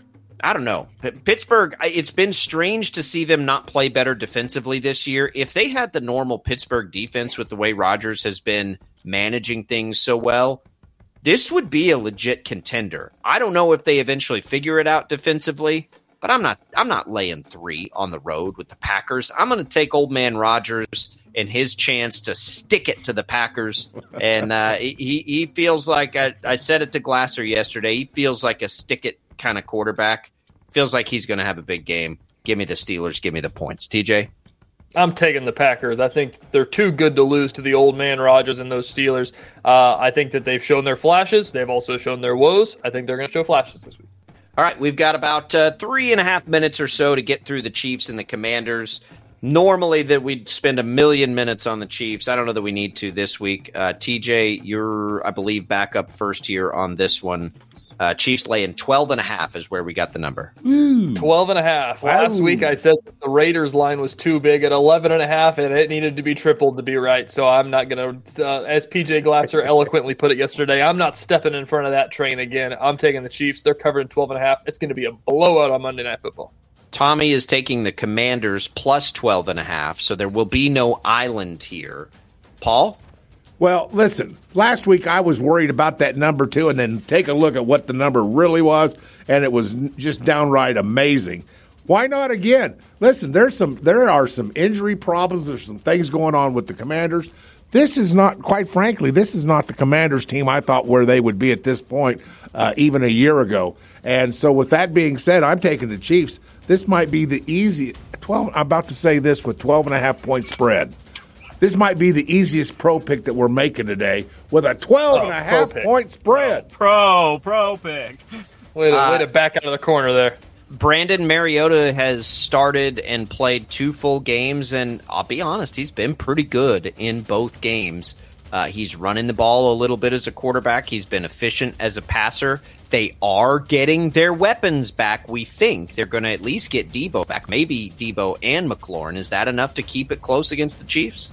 I don't know. Pittsburgh, it's been strange to see them not play better defensively this year. If they had the normal Pittsburgh defense with the way Rodgers has been managing things so well, this would be a legit contender. I don't know if they eventually figure it out defensively, but I'm not I'm not laying three on the road with the Packers. I'm going to take old man Rodgers and his chance to stick it to the Packers. And uh, he, he feels like, I, I said it to Glasser yesterday, he feels like a stick-it kind of quarterback. Feels like he's going to have a big game. Give me the Steelers. Give me the points. T J? I'm taking the Packers. I think they're too good to lose to the old man Rodgers and those Steelers. Uh, I think that they've shown their flashes. They've also shown their woes. I think they're going to show flashes this week. All right, we've got about uh, three and a half minutes or so to get through the Chiefs and the Commanders. Normally that we'd spend a million minutes on the Chiefs. I don't know that we need to this week. Uh, T J, you're, I believe, back up first here on this one. Uh, Chiefs laying twelve and a half is where we got the number. Mm. twelve and a half. Last Ooh. week I said the Raiders line was too big at eleven and a half, and it needed to be tripled to be right. So I'm not going to, uh, as P J Glasser eloquently put it yesterday, I'm not stepping in front of that train again. I'm taking the Chiefs. They're covering twelve and a half. It's going to be a blowout on Monday Night Football. Tommy is taking the Commanders plus twelve and a half, so there will be no island here. Paul? Well, listen, last week I was worried about that number too, and then take a look at what the number really was, and it was just downright amazing. Why not again? Listen, there's some, there are some injury problems. There's some things going on with the Commanders. This is not, quite frankly, this is not the Commanders team I thought where they would be at this point uh, even a year ago. And so with that being said, I'm taking the Chiefs. This might be the easy twelve. I'm about to say this with twelve and a half point spread. This might be the easiest pro pick that we're making today with a twelve and a half point spread. Pro, pro pick. Way to, uh, way to back out of the corner there. Brandon Mariota has started and played two full games, and I'll be honest, he's been pretty good in both games. Uh, he's running the ball a little bit as a quarterback. He's been efficient as a passer. They are getting their weapons back, we think. They're going to at least get Debo back, maybe Debo and McLaurin. Is that enough to keep it close against the Chiefs?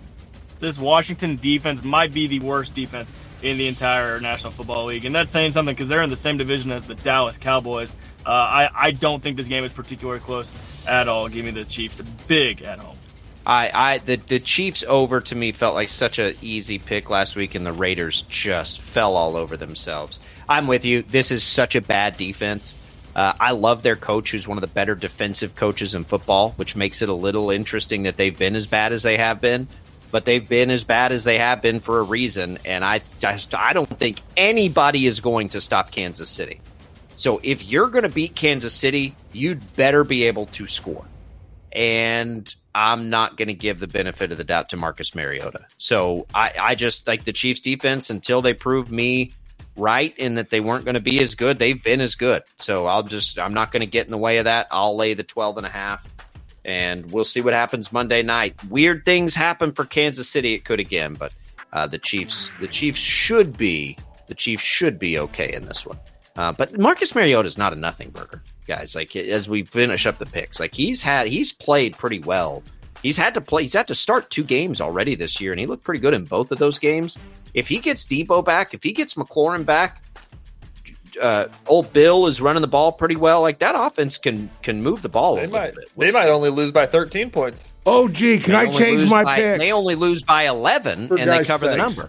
This Washington defense might be the worst defense in the entire National Football League. And that's saying something because they're in the same division as the Dallas Cowboys. Uh, I, I don't think this game is particularly close at all. Give me the Chiefs big at home. I, I the, the Chiefs over to me felt like such an easy pick last week, and the Raiders just fell all over themselves. I'm with you. This is such a bad defense. Uh, I love their coach, who's one of the better defensive coaches in football, which makes it a little interesting that they've been as bad as they have been. But they've been as bad as they have been for a reason, and I just I don't think anybody is going to stop Kansas City. So if you're going to beat Kansas City, you'd better be able to score. And I'm not going to give the benefit of the doubt to Marcus Mariota. So I, I just like the Chiefs defense until they prove me right in that they weren't going to be as good. They've been as good. So I'll just I'm not going to get in the way of that. I'll lay the twelve and a half. And we'll see what happens Monday night. Weird things happen for Kansas City. It could again, but uh, the Chiefs, the Chiefs should be, the Chiefs should be okay in this one. Uh, but Marcus Mariota is not a nothing burger, guys. Like as we finish up the picks, like he's had, he's played pretty well. He's had to play. He's had to start two games already this year, and he looked pretty good in both of those games. If he gets Debo back, if he gets McLaurin back. Uh, old Bill is running the ball pretty well. Like that offense can can move the ball they a little might, bit. They might only lose by thirteen points. Oh, gee, can They I only change lose my by- pick? They only lose by eleven, For and they God's cover the sakes. number.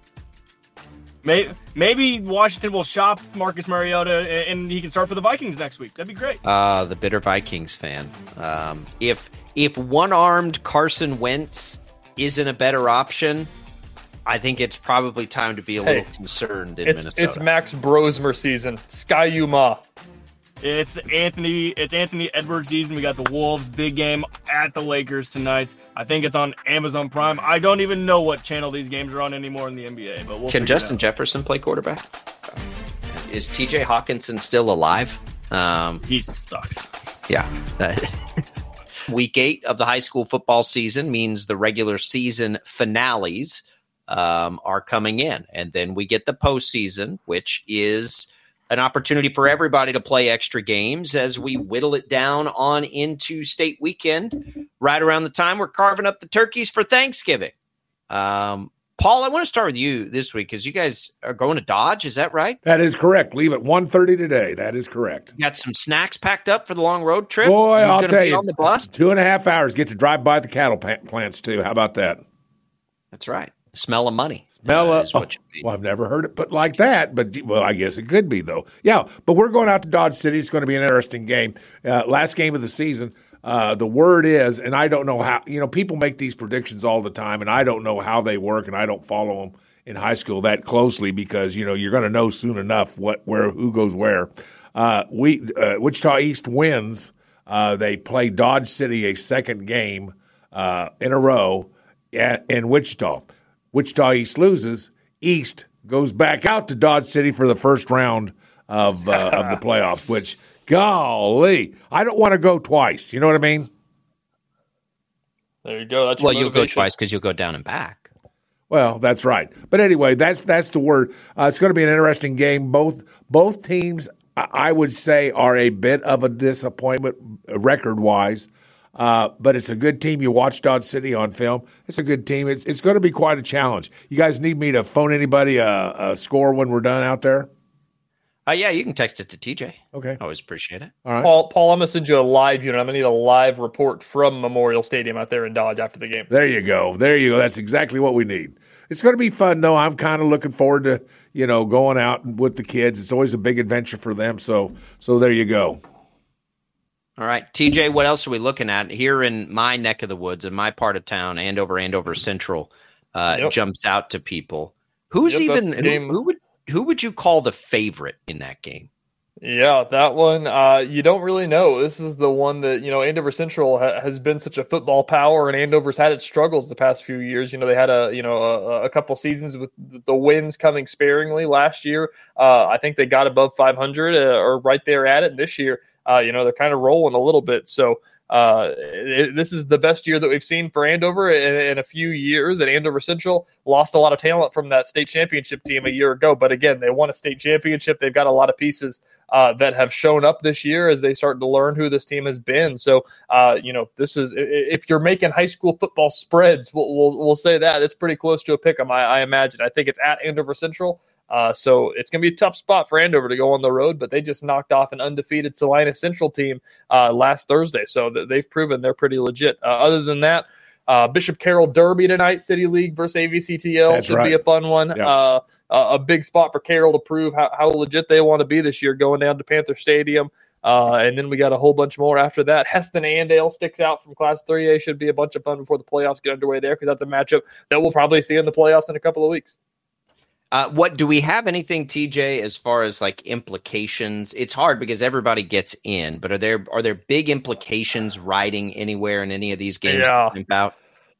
Maybe, maybe Washington will shop Marcus Mariota and, and he can start for the Vikings next week. That'd be great. Uh, the bitter Vikings fan. Um, if if one-armed Carson Wentz isn't a better option, I think it's probably time to be a little Hey, concerned in It's, Minnesota. it's Max Brosmer season. Sky Yuma. It's Anthony. It's Anthony Edwards season. We got the Wolves big game at the Lakers tonight. I think it's on Amazon Prime. I don't even know what channel these games are on anymore in the N B A. But we'll Can figure it Justin out. Jefferson play quarterback? Is T J Hawkinson still alive? Um, he sucks. Yeah. Week eight of the high school football season means the regular season finales um, are coming in. And then we get the postseason, which is an opportunity for everybody to play extra games as we whittle it down on into state weekend, right around the time we're carving up the turkeys for Thanksgiving. Um, Paul, I want to start with you this week because you guys are going to Dodge. Is that right? That is correct. Leave at one thirty today. That is correct. You got some snacks packed up for the long road trip? Boy, You I'll gonna tell be you, on the bus? two and a half hours. Get to drive by the cattle pa- plants, too. How about that? That's right. Smell of money. Smell uh, of, is what you oh, well, I've never heard it put like that, but, well, I guess it could be, though. Yeah, but we're going out to Dodge City. It's going to be an interesting game. Uh, last game of the season. Uh, the word is, and I don't know how, you know, people make these predictions all the time, and I don't know how they work, and I don't follow them in high school that closely because, you know, you're going to know soon enough what, where, who goes where. Uh, we uh, Wichita East wins. Uh, they play Dodge City a second game uh, in a row at, in Wichita. Wichita East loses. East goes back out to Dodge City for the first round of uh, of the playoffs, which, golly, I don't want to go twice. You know what I mean? There you go. That's your well, you'll go motivation. twice because you'll go down and back. Well, that's right. But anyway, that's that's the word. Uh, it's going to be an interesting game. Both both teams, I I would say, are a bit of a disappointment record wise. Uh, but it's a good team. You watch Dodge City on film. It's a good team. It's it's going to be quite a challenge. You guys need me to phone anybody a, a score when we're done out there? Uh, yeah, you can text it to T J. Okay. I always appreciate it. All right. Paul, Paul, I'm going to send you a live unit. I'm going to need a live report from Memorial Stadium out there in Dodge after the game. There you go. There you go. That's exactly what we need. It's going to be fun, though. I'm kind of looking forward to, you know, going out with the kids. It's always a big adventure for them. So, so there you go. All right, T J, what else are we looking at here in my neck of the woods, in my part of town, Andover, Andover Central, uh, Yep. jumps out to people? Who's Yep, that's even the who, game. who would who would you call the favorite in that game? Yeah, that one, uh, you don't really know. This is the one that, you know, Andover Central ha- has been such a football power, and Andover's had its struggles the past few years. You know, they had a, you know, a, a couple seasons with the wins coming sparingly last year. Uh, I think they got above five hundred uh, or right there at it. And this year, uh, you know, they're kind of rolling a little bit. So uh, it, this is the best year that we've seen for Andover in, in a few years. And Andover Central lost a lot of talent from that state championship team a year ago. But again, they won a state championship. They've got a lot of pieces uh, that have shown up this year as they start to learn who this team has been. So, uh, you know, this is, if you're making high school football spreads, we'll, we'll, we'll say that it's pretty close to a pick 'em, I, I imagine. I think it's at Andover Central. Uh, so it's going to be a tough spot for Andover to go on the road, but they just knocked off an undefeated Salina Central team uh, last Thursday. So th- they've proven they're pretty legit. Uh, other than that, uh, Bishop Carroll Derby tonight, City League versus A V C T L. That's Should right. be a fun one. Yeah. Uh, a a big spot for Carroll to prove how, how legit they want to be this year, going down to Panther Stadium. Uh, and then we got a whole bunch more after that. Heston-Andale sticks out from Class three A. Should be a bunch of fun before the playoffs get underway there, because that's a matchup that we'll probably see in the playoffs in a couple of weeks. Uh, what do we have anything, T J, as far as like implications? It's hard because everybody gets in, but are there are there big implications riding anywhere in any of these games? Yeah. About?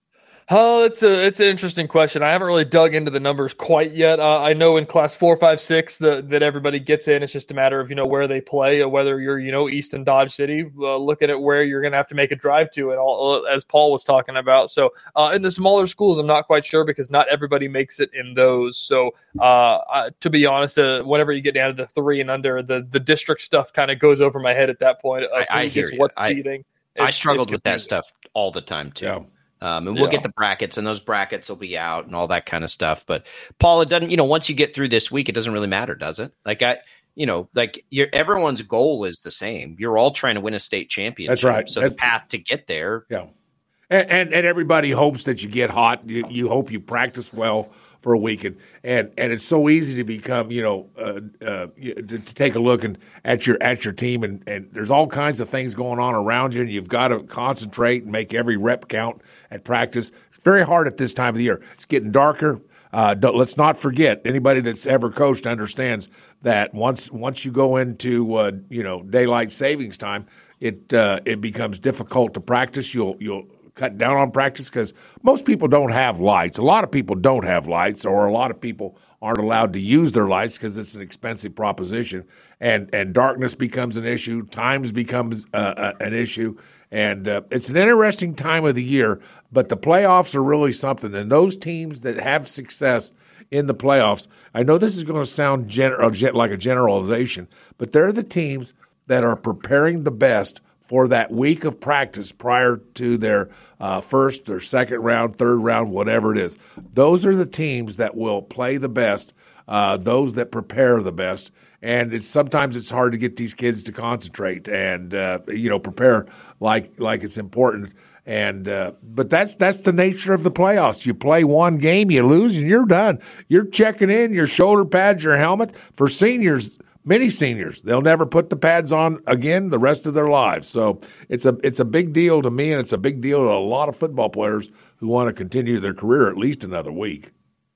Oh, it's a it's an interesting question. I haven't really dug into the numbers quite yet. Uh, I know in class four, five, six that that everybody gets in. It's just a matter of you know where they play, or whether you're you know East and Dodge City. Uh, looking at where you're going to have to make a drive to, and all as Paul was talking about. So uh, in the smaller schools, I'm not quite sure because not everybody makes it in those. So uh, uh, to be honest, uh, whenever you get down to the three and under, the the district stuff kind of goes over my head at that point. Uh, I, I hear you. What I, seeding? I struggled with that stuff all the time too. Yeah. Um, and we'll Yeah. get the brackets, and those brackets will be out and all that kind of stuff. But Paul, it doesn't, you know, once you get through this week, it doesn't really matter, does it? Like I, you know, like your everyone's goal is the same. You're all trying to win a state championship. That's right. So That's, the path to get there. Yeah. And, and and everybody hopes that you get hot. You, you hope you practice well for a week, and and, and it's so easy to become, you know, uh, uh, to, to take a look and at your at your team, and, and there's all kinds of things going on around you, and you've got to concentrate and make every rep count at practice. It's very hard at this time of the year. It's getting darker. Uh, don't, let's not forget, anybody that's ever coached understands that once once you go into uh, you know daylight savings time, it uh, it becomes difficult to practice. You'll you'll cut down on practice because most people don't have lights. A lot of people don't have lights, or a lot of people aren't allowed to use their lights because it's an expensive proposition. And and darkness becomes an issue. Times becomes uh, uh, an issue. And uh, it's an interesting time of the year, but the playoffs are really something. And those teams that have success in the playoffs, I know this is going to sound general, like a generalization, but they're the teams that are preparing the best for that week of practice prior to their uh, first or second round, third round, whatever it is. Those are the teams that will play the best, uh, those that prepare the best. And it's sometimes it's hard to get these kids to concentrate and uh, you know prepare like like it's important. And uh, but that's that's the nature of the playoffs. You play one game, you lose, and you're done. You're checking in your shoulder pads, your helmet. For seniors, many seniors, they'll never put the pads on again the rest of their lives. So it's a it's a big deal to me, and it's a big deal to a lot of football players who want to continue their career at least another week.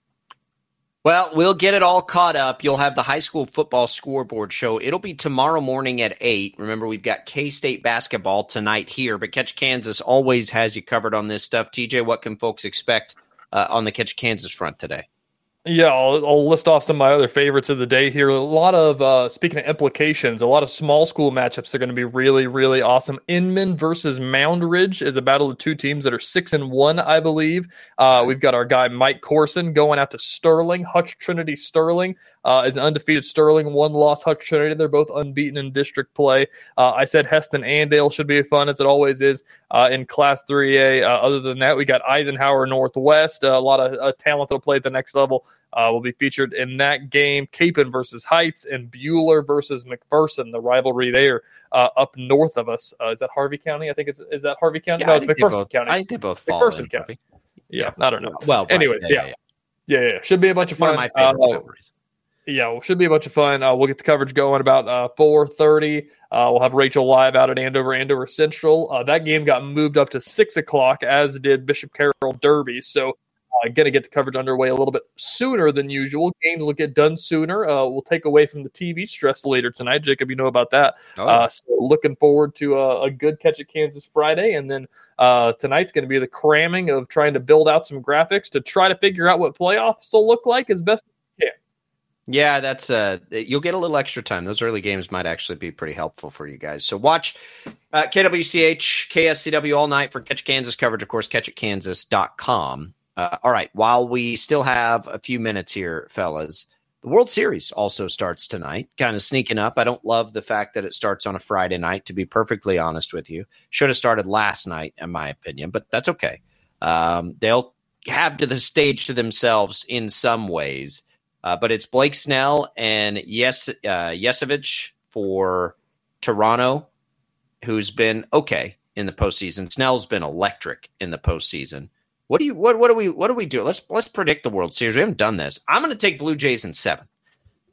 Well, we'll get it all caught up. You'll have the high school football scoreboard show. It'll be tomorrow morning at eight. Remember, we've got K-State basketball tonight here, but Catch Kansas always has you covered on this stuff. T J, what can folks expect uh, on the Catch Kansas front today? Yeah, I'll, I'll list off some of my other favorites of the day here. A lot of, uh, speaking of implications, a lot of small school matchups are going to be really, really awesome. Inman versus Mound Ridge is a battle of two teams that are six and one, I believe. Uh, we've got our guy Mike Corson going out to Sterling. Hutch Trinity Sterling uh, is an undefeated Sterling, one loss Hutch Trinity. They're both unbeaten in district play. Uh, I said Heston-Andale should be fun, as it always is uh, in Class three A. Uh, other than that, we got Eisenhower Northwest, uh, a lot of uh, talent that'll play at the next level. Uh, will be featured in that game. Capon versus Heights and Bueller versus McPherson, the rivalry there uh, up north of us. Uh, is that Harvey County? I think it's is that Harvey County? Yeah, no, I it's think they McPherson both- County. I think they both fall McPherson in, County. Yeah, I don't know. Well, right, anyways, yeah, yeah. yeah, Yeah, yeah, yeah. Should be a bunch of One fun. of my favorite Uh, rivalries. Yeah, well, should be a bunch of fun. Uh, we'll get the coverage going about uh, four thirty. Uh, we'll have Rachel live out at Andover, Andover Central. Uh, that game got moved up to six o'clock, as did Bishop Carroll Derby. So uh, going to get the coverage underway a little bit sooner than usual. Games will get done sooner. Uh, we'll take away from the T V stress later tonight. Jacob, you know about that. Oh. Uh, so looking forward to a, a good Catch at Kansas Friday. And then uh, tonight's going to be the cramming of trying to build out some graphics to try to figure out what playoffs will look like as best as we can. Yeah, that's uh you'll get a little extra time. Those early games might actually be pretty helpful for you guys. So watch uh, K W C H, K S C W all night for Catch Kansas coverage, of course, catch at kansas dot com. Uh, all right, while we still have a few minutes here, fellas, the World Series also starts tonight, kind of sneaking up. I don't love the fact that it starts on a Friday night, to be perfectly honest with you. Should have started last night, in my opinion, but that's okay. Um, they'll have to the stage to themselves in some ways. Uh, but it's Blake Snell and yes, uh, Yesevich for Toronto, who's been okay in the postseason. Snell's been electric in the postseason. What do you what what do we what do we do? Let's let's predict the World Series. We haven't done this. I'm going to take Blue Jays in seven.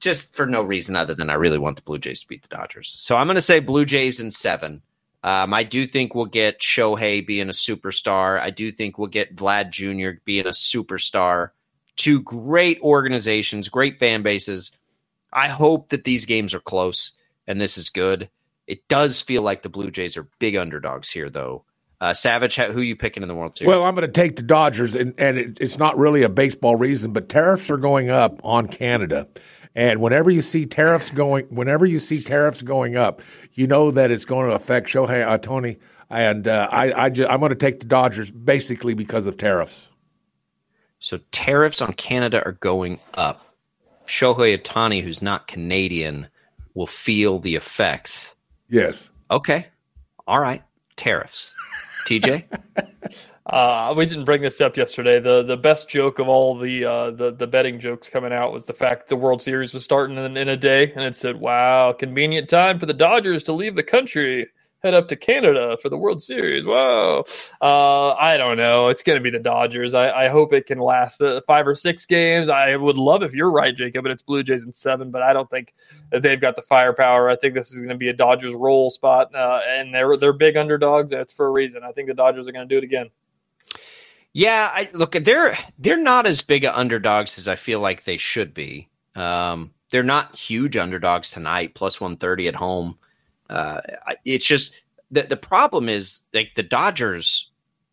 just for no reason other than I really want the Blue Jays to beat the Dodgers. So I'm going to say Blue Jays in seven. Um, I do think we'll get Shohei being a superstar. I do think we'll get Vlad Junior being a superstar. Two great organizations, great fan bases. I hope that these games are close and this is good. It does feel like the Blue Jays are big underdogs here, though. Uh, Savage, who are you picking in the World Series? Well, I'm going to take the Dodgers, and, and it, it's not really a baseball reason, but tariffs are going up on Canada. And whenever you see tariffs going, whenever you see tariffs going up, you know that it's going to affect Shohei Ohtani. And uh, I, I just, I'm going to take the Dodgers basically because of tariffs. So tariffs on Canada are going up. Shohei Ohtani, who's not Canadian, will feel the effects. Yes. Okay. All right. Tariffs. T J? Uh, we didn't bring this up yesterday. The the best joke of all the uh, the the betting jokes coming out was the fact the World Series was starting in, in a day, and it said, "Wow, convenient time for the Dodgers to leave the country, head up to Canada for the World Series." Wow. Uh, I don't know. It's going to be the Dodgers. I, I hope it can last uh, five or six games. I would love if you're right, Jacob, and it's Blue Jays in seven, but I don't think that they've got the firepower. I think this is going to be a Dodgers roll spot, uh, and they're they're big underdogs. That's for a reason. I think the Dodgers are going to do it again. Yeah, I, look, they're they're not as big of underdogs as I feel like they should be. Um, they're not huge underdogs tonight, plus one thirty at home. Uh, it's just the the problem is like the Dodgers,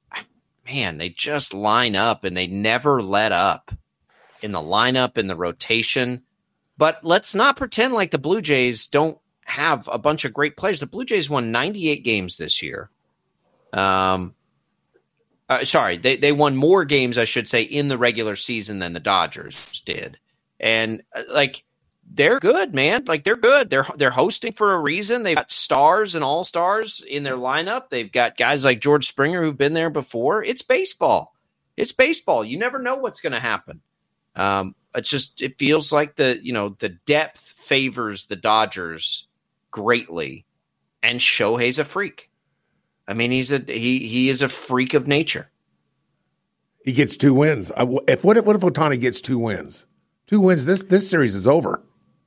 man, they just line up and they never let up in the lineup, in the rotation. But let's not pretend like the Blue Jays don't have a bunch of great players. The Blue Jays won ninety-eight games this year. Um. Uh, sorry, they, they won more games, I should say, in the regular season than the Dodgers did. And, uh, like, they're good, man. Like, they're good. They're they're hosting for a reason. They've got stars and all-stars in their lineup. They've got guys like George Springer who've been there before. It's baseball. It's baseball. You never know what's going to happen. Um, it's just, it feels like the, you know, the depth favors the Dodgers greatly. And Shohei's a freak. I mean, he's a he he is a freak of nature. He gets two wins. If what if what if Ohtani gets two wins? Two wins. This this series is over.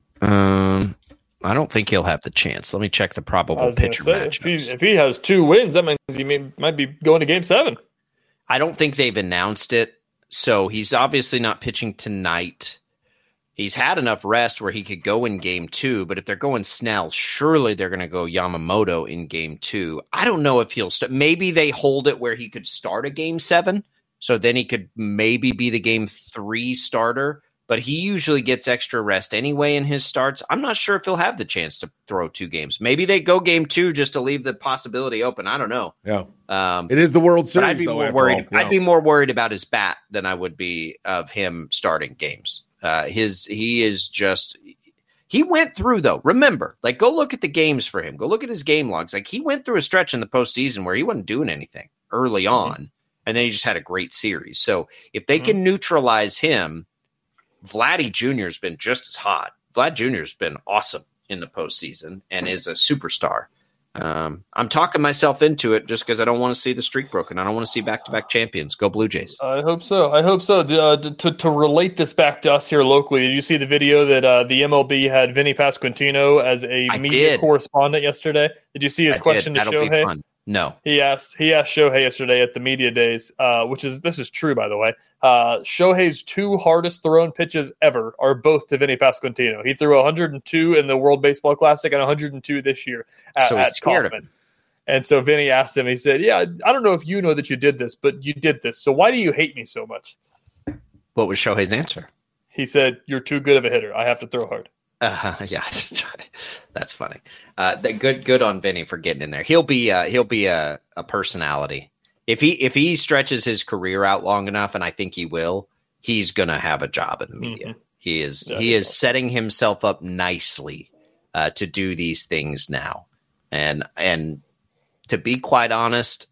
Um, I don't think he'll have the chance. Let me check the probable pitcher match. If he, if he has two wins, that means he may, might be going to Game Seven. I don't think they've announced it, so he's obviously not pitching tonight. He's had enough rest where he could go in game two, but if they're going Snell, surely they're going to go Yamamoto in game two. I don't know if he'll start. Maybe they hold it where he could start a game seven, so then he could maybe be the game three starter, but he usually gets extra rest anyway in his starts. I'm not sure if he'll have the chance to throw two games. Maybe they go game two just to leave the possibility open. I don't know. Yeah. Um, it is the World Series, I'd be though, more after worried. all. I'd be more worried about his bat than I would be of him starting games. Uh, his he is just he went through though. Remember, like go look at the games for him. Go look at his game logs. Like he went through a stretch in the postseason where he wasn't doing anything early on, mm-hmm. and then he just had a great series. So if they mm-hmm. can neutralize him, Vladdy Junior has been just as hot. Vlad Junior has been awesome in the postseason and is a superstar. Um, I'm talking myself into it just because I don't want to see the streak broken. I don't want to see back-to-back champions. Go Blue Jays. I hope so. I hope so. Uh, to to relate this back to us here locally, did you see the video that uh, the M L B had Vinny Pasquantino as a I media did. correspondent yesterday? Did you see his I question did. to That'll Shohei? be fun. No. He asked he asked Shohei yesterday at the media days, uh, which is this is true by the way. Uh, Shohei's two hardest thrown pitches ever are both to Vinny Pasquantino. He threw one hundred two in the World Baseball Classic and one hundred two this year at, so he's at scared Kauffman. of him. And so Vinny asked him, he said, yeah, I don't know if you know that you did this, but you did this. So why do you hate me so much? What was Shohei's answer? He said, you're too good of a hitter. I have to throw hard. Uh, yeah, that's funny. Uh, that good, good on Vinny for getting in there. He'll be, uh, he'll be a, a personality. If he, if he stretches his career out long enough, and I think he will, he's going to have a job in the media. Mm-hmm. He is, yeah, he is so. setting himself up nicely uh, to do these things now. And, and, to be quite honest,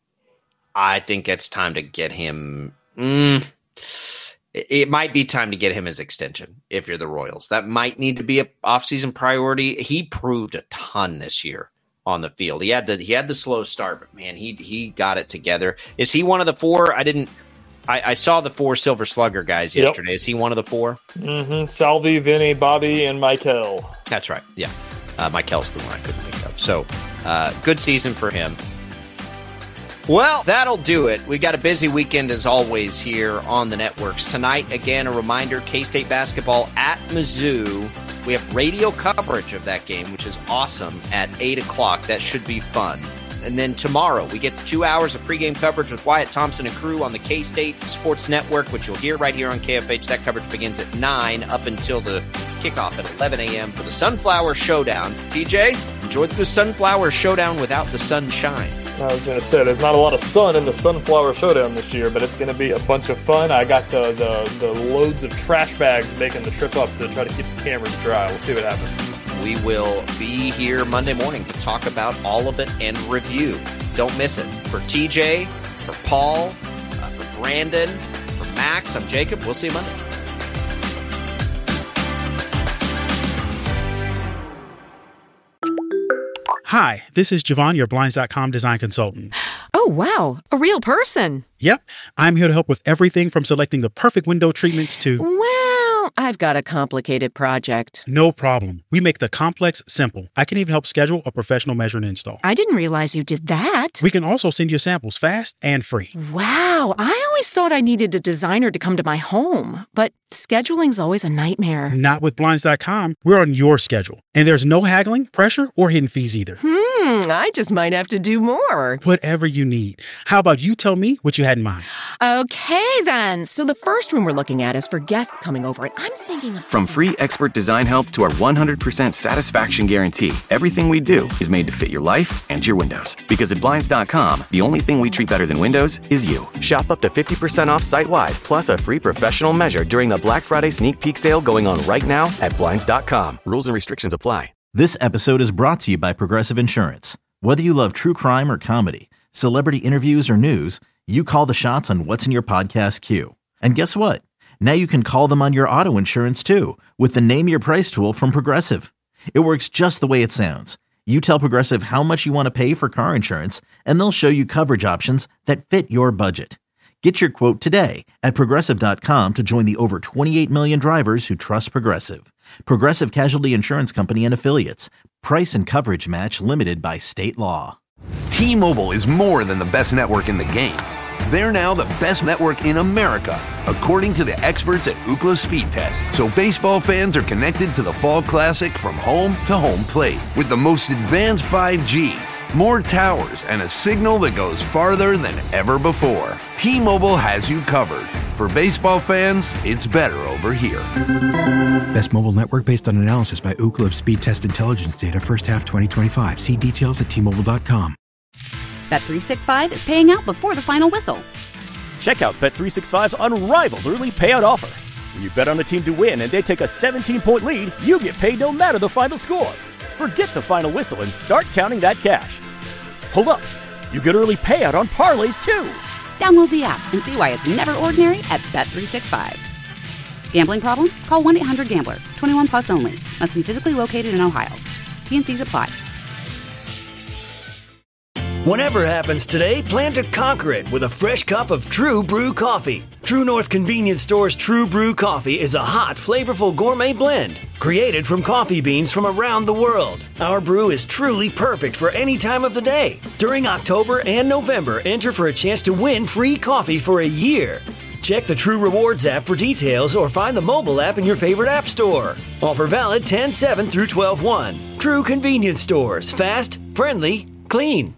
I think it's time to get him. Mm, it, it might be time to get him his extension if you're the Royals. That might need to be an offseason priority. He proved a ton this year on the field. He had the he had the slow start, but man, he he got it together. Is he one of the four? I didn't I, I saw the four Silver Slugger guys yesterday. Yep. Is he one of the four? Mm-hmm. Salvi, Vinny, Bobby, and Michael. That's right. Yeah. Uh, Michael's the one I couldn't think of. So, uh, good season for him. Well, that'll do it. We've got a busy weekend as always here on the networks. Tonight, again, a reminder, K-State basketball at Mizzou. We have radio coverage of that game, which is awesome, at eight o'clock. That should be fun. And then tomorrow, we get two hours of pregame coverage with Wyatt Thompson and crew on the K-State Sports Network, which you'll hear right here on K F H. That coverage begins at nine up until the kickoff at eleven a.m. for the Sunflower Showdown. T J, enjoyed the Sunflower Showdown without the sunshine. I was going to say, there's not a lot of sun in the Sunflower Showdown this year, but it's going to be a bunch of fun. I got the, the, the loads of trash bags making the trip up to try to keep the cameras dry. We'll see what happens. We will be here Monday morning to talk about all of it and review. Don't miss it. For T J, for Paul, uh, for Brandon, for Max, I'm Jacob. We'll see you Monday. Hi, this is Javon, your Blinds dot com design consultant. Oh, wow. A real person. Yep. I'm here to help with everything from selecting the perfect window treatments to... Well, I've got a complicated project. No problem. We make the complex simple. I can even help schedule a professional measure and install. I didn't realize you did that. We can also send you samples fast and free. Wow. I always thought I needed a designer to come to my home, but scheduling's always a nightmare. Not with Blinds dot com. We're on your schedule. And there's no haggling, pressure, or hidden fees either. Hmm, I just might have to do more. Whatever you need. How about you tell me what you had in mind? Okay, then. So the first room we're looking at is for guests coming over, and I'm thinking of... From free expert design help to our one hundred percent satisfaction guarantee, everything we do is made to fit your life and your windows. Because at Blinds dot com, the only thing we treat better than windows is you. Shop up to fifty percent off site-wide, plus a free professional measure during the Black Friday sneak peek sale going on right now at Blinds dot com. Rules and restrictions apply. This episode is brought to you by Progressive Insurance. Whether you love true crime or comedy, celebrity interviews or news, you call the shots on what's in your podcast queue. And guess what? Now you can call them on your auto insurance too with the Name Your Price tool from Progressive. It works just the way it sounds. You tell Progressive how much you want to pay for car insurance, and they'll show you coverage options that fit your budget. Get your quote today at Progressive dot com to join the over twenty-eight million drivers who trust Progressive. Progressive Casualty Insurance Company and Affiliates. Price and coverage match limited by state law. T-Mobile is more than the best network in the game. They're now the best network in America, according to the experts at Ookla Speed Test. So baseball fans are connected to the Fall Classic from home to home plate with the most advanced five G, more towers, and a signal that goes farther than ever before. T-Mobile has you covered. For baseball fans, it's better over here. Best mobile network based on analysis by Ookla of Speed Test Intelligence data first half twenty twenty-five. See details at T Mobile dot com. Bet three sixty-five is paying out before the final whistle. Check out Bet three sixty-five's unrivaled early payout offer. When you bet on the team to win and they take a seventeen-point lead, you get paid no matter the final score. Forget the final whistle and start counting that cash. Hold up. You get early payout on parlays, too. Download the app and see why it's never ordinary at Bet three sixty-five. Gambling problem? Call one eight hundred gambler. twenty-one plus only. Must be physically located in Ohio. T N Cs apply. Whatever happens today, plan to conquer it with a fresh cup of True Brew coffee. True North Convenience Store's True Brew coffee is a hot, flavorful gourmet blend created from coffee beans from around the world. Our brew is truly perfect for any time of the day. During October and November, enter for a chance to win free coffee for a year. Check the True Rewards app for details or find the mobile app in your favorite app store. Offer valid ten seven through twelve one. True Convenience Stores. Fast, friendly, clean.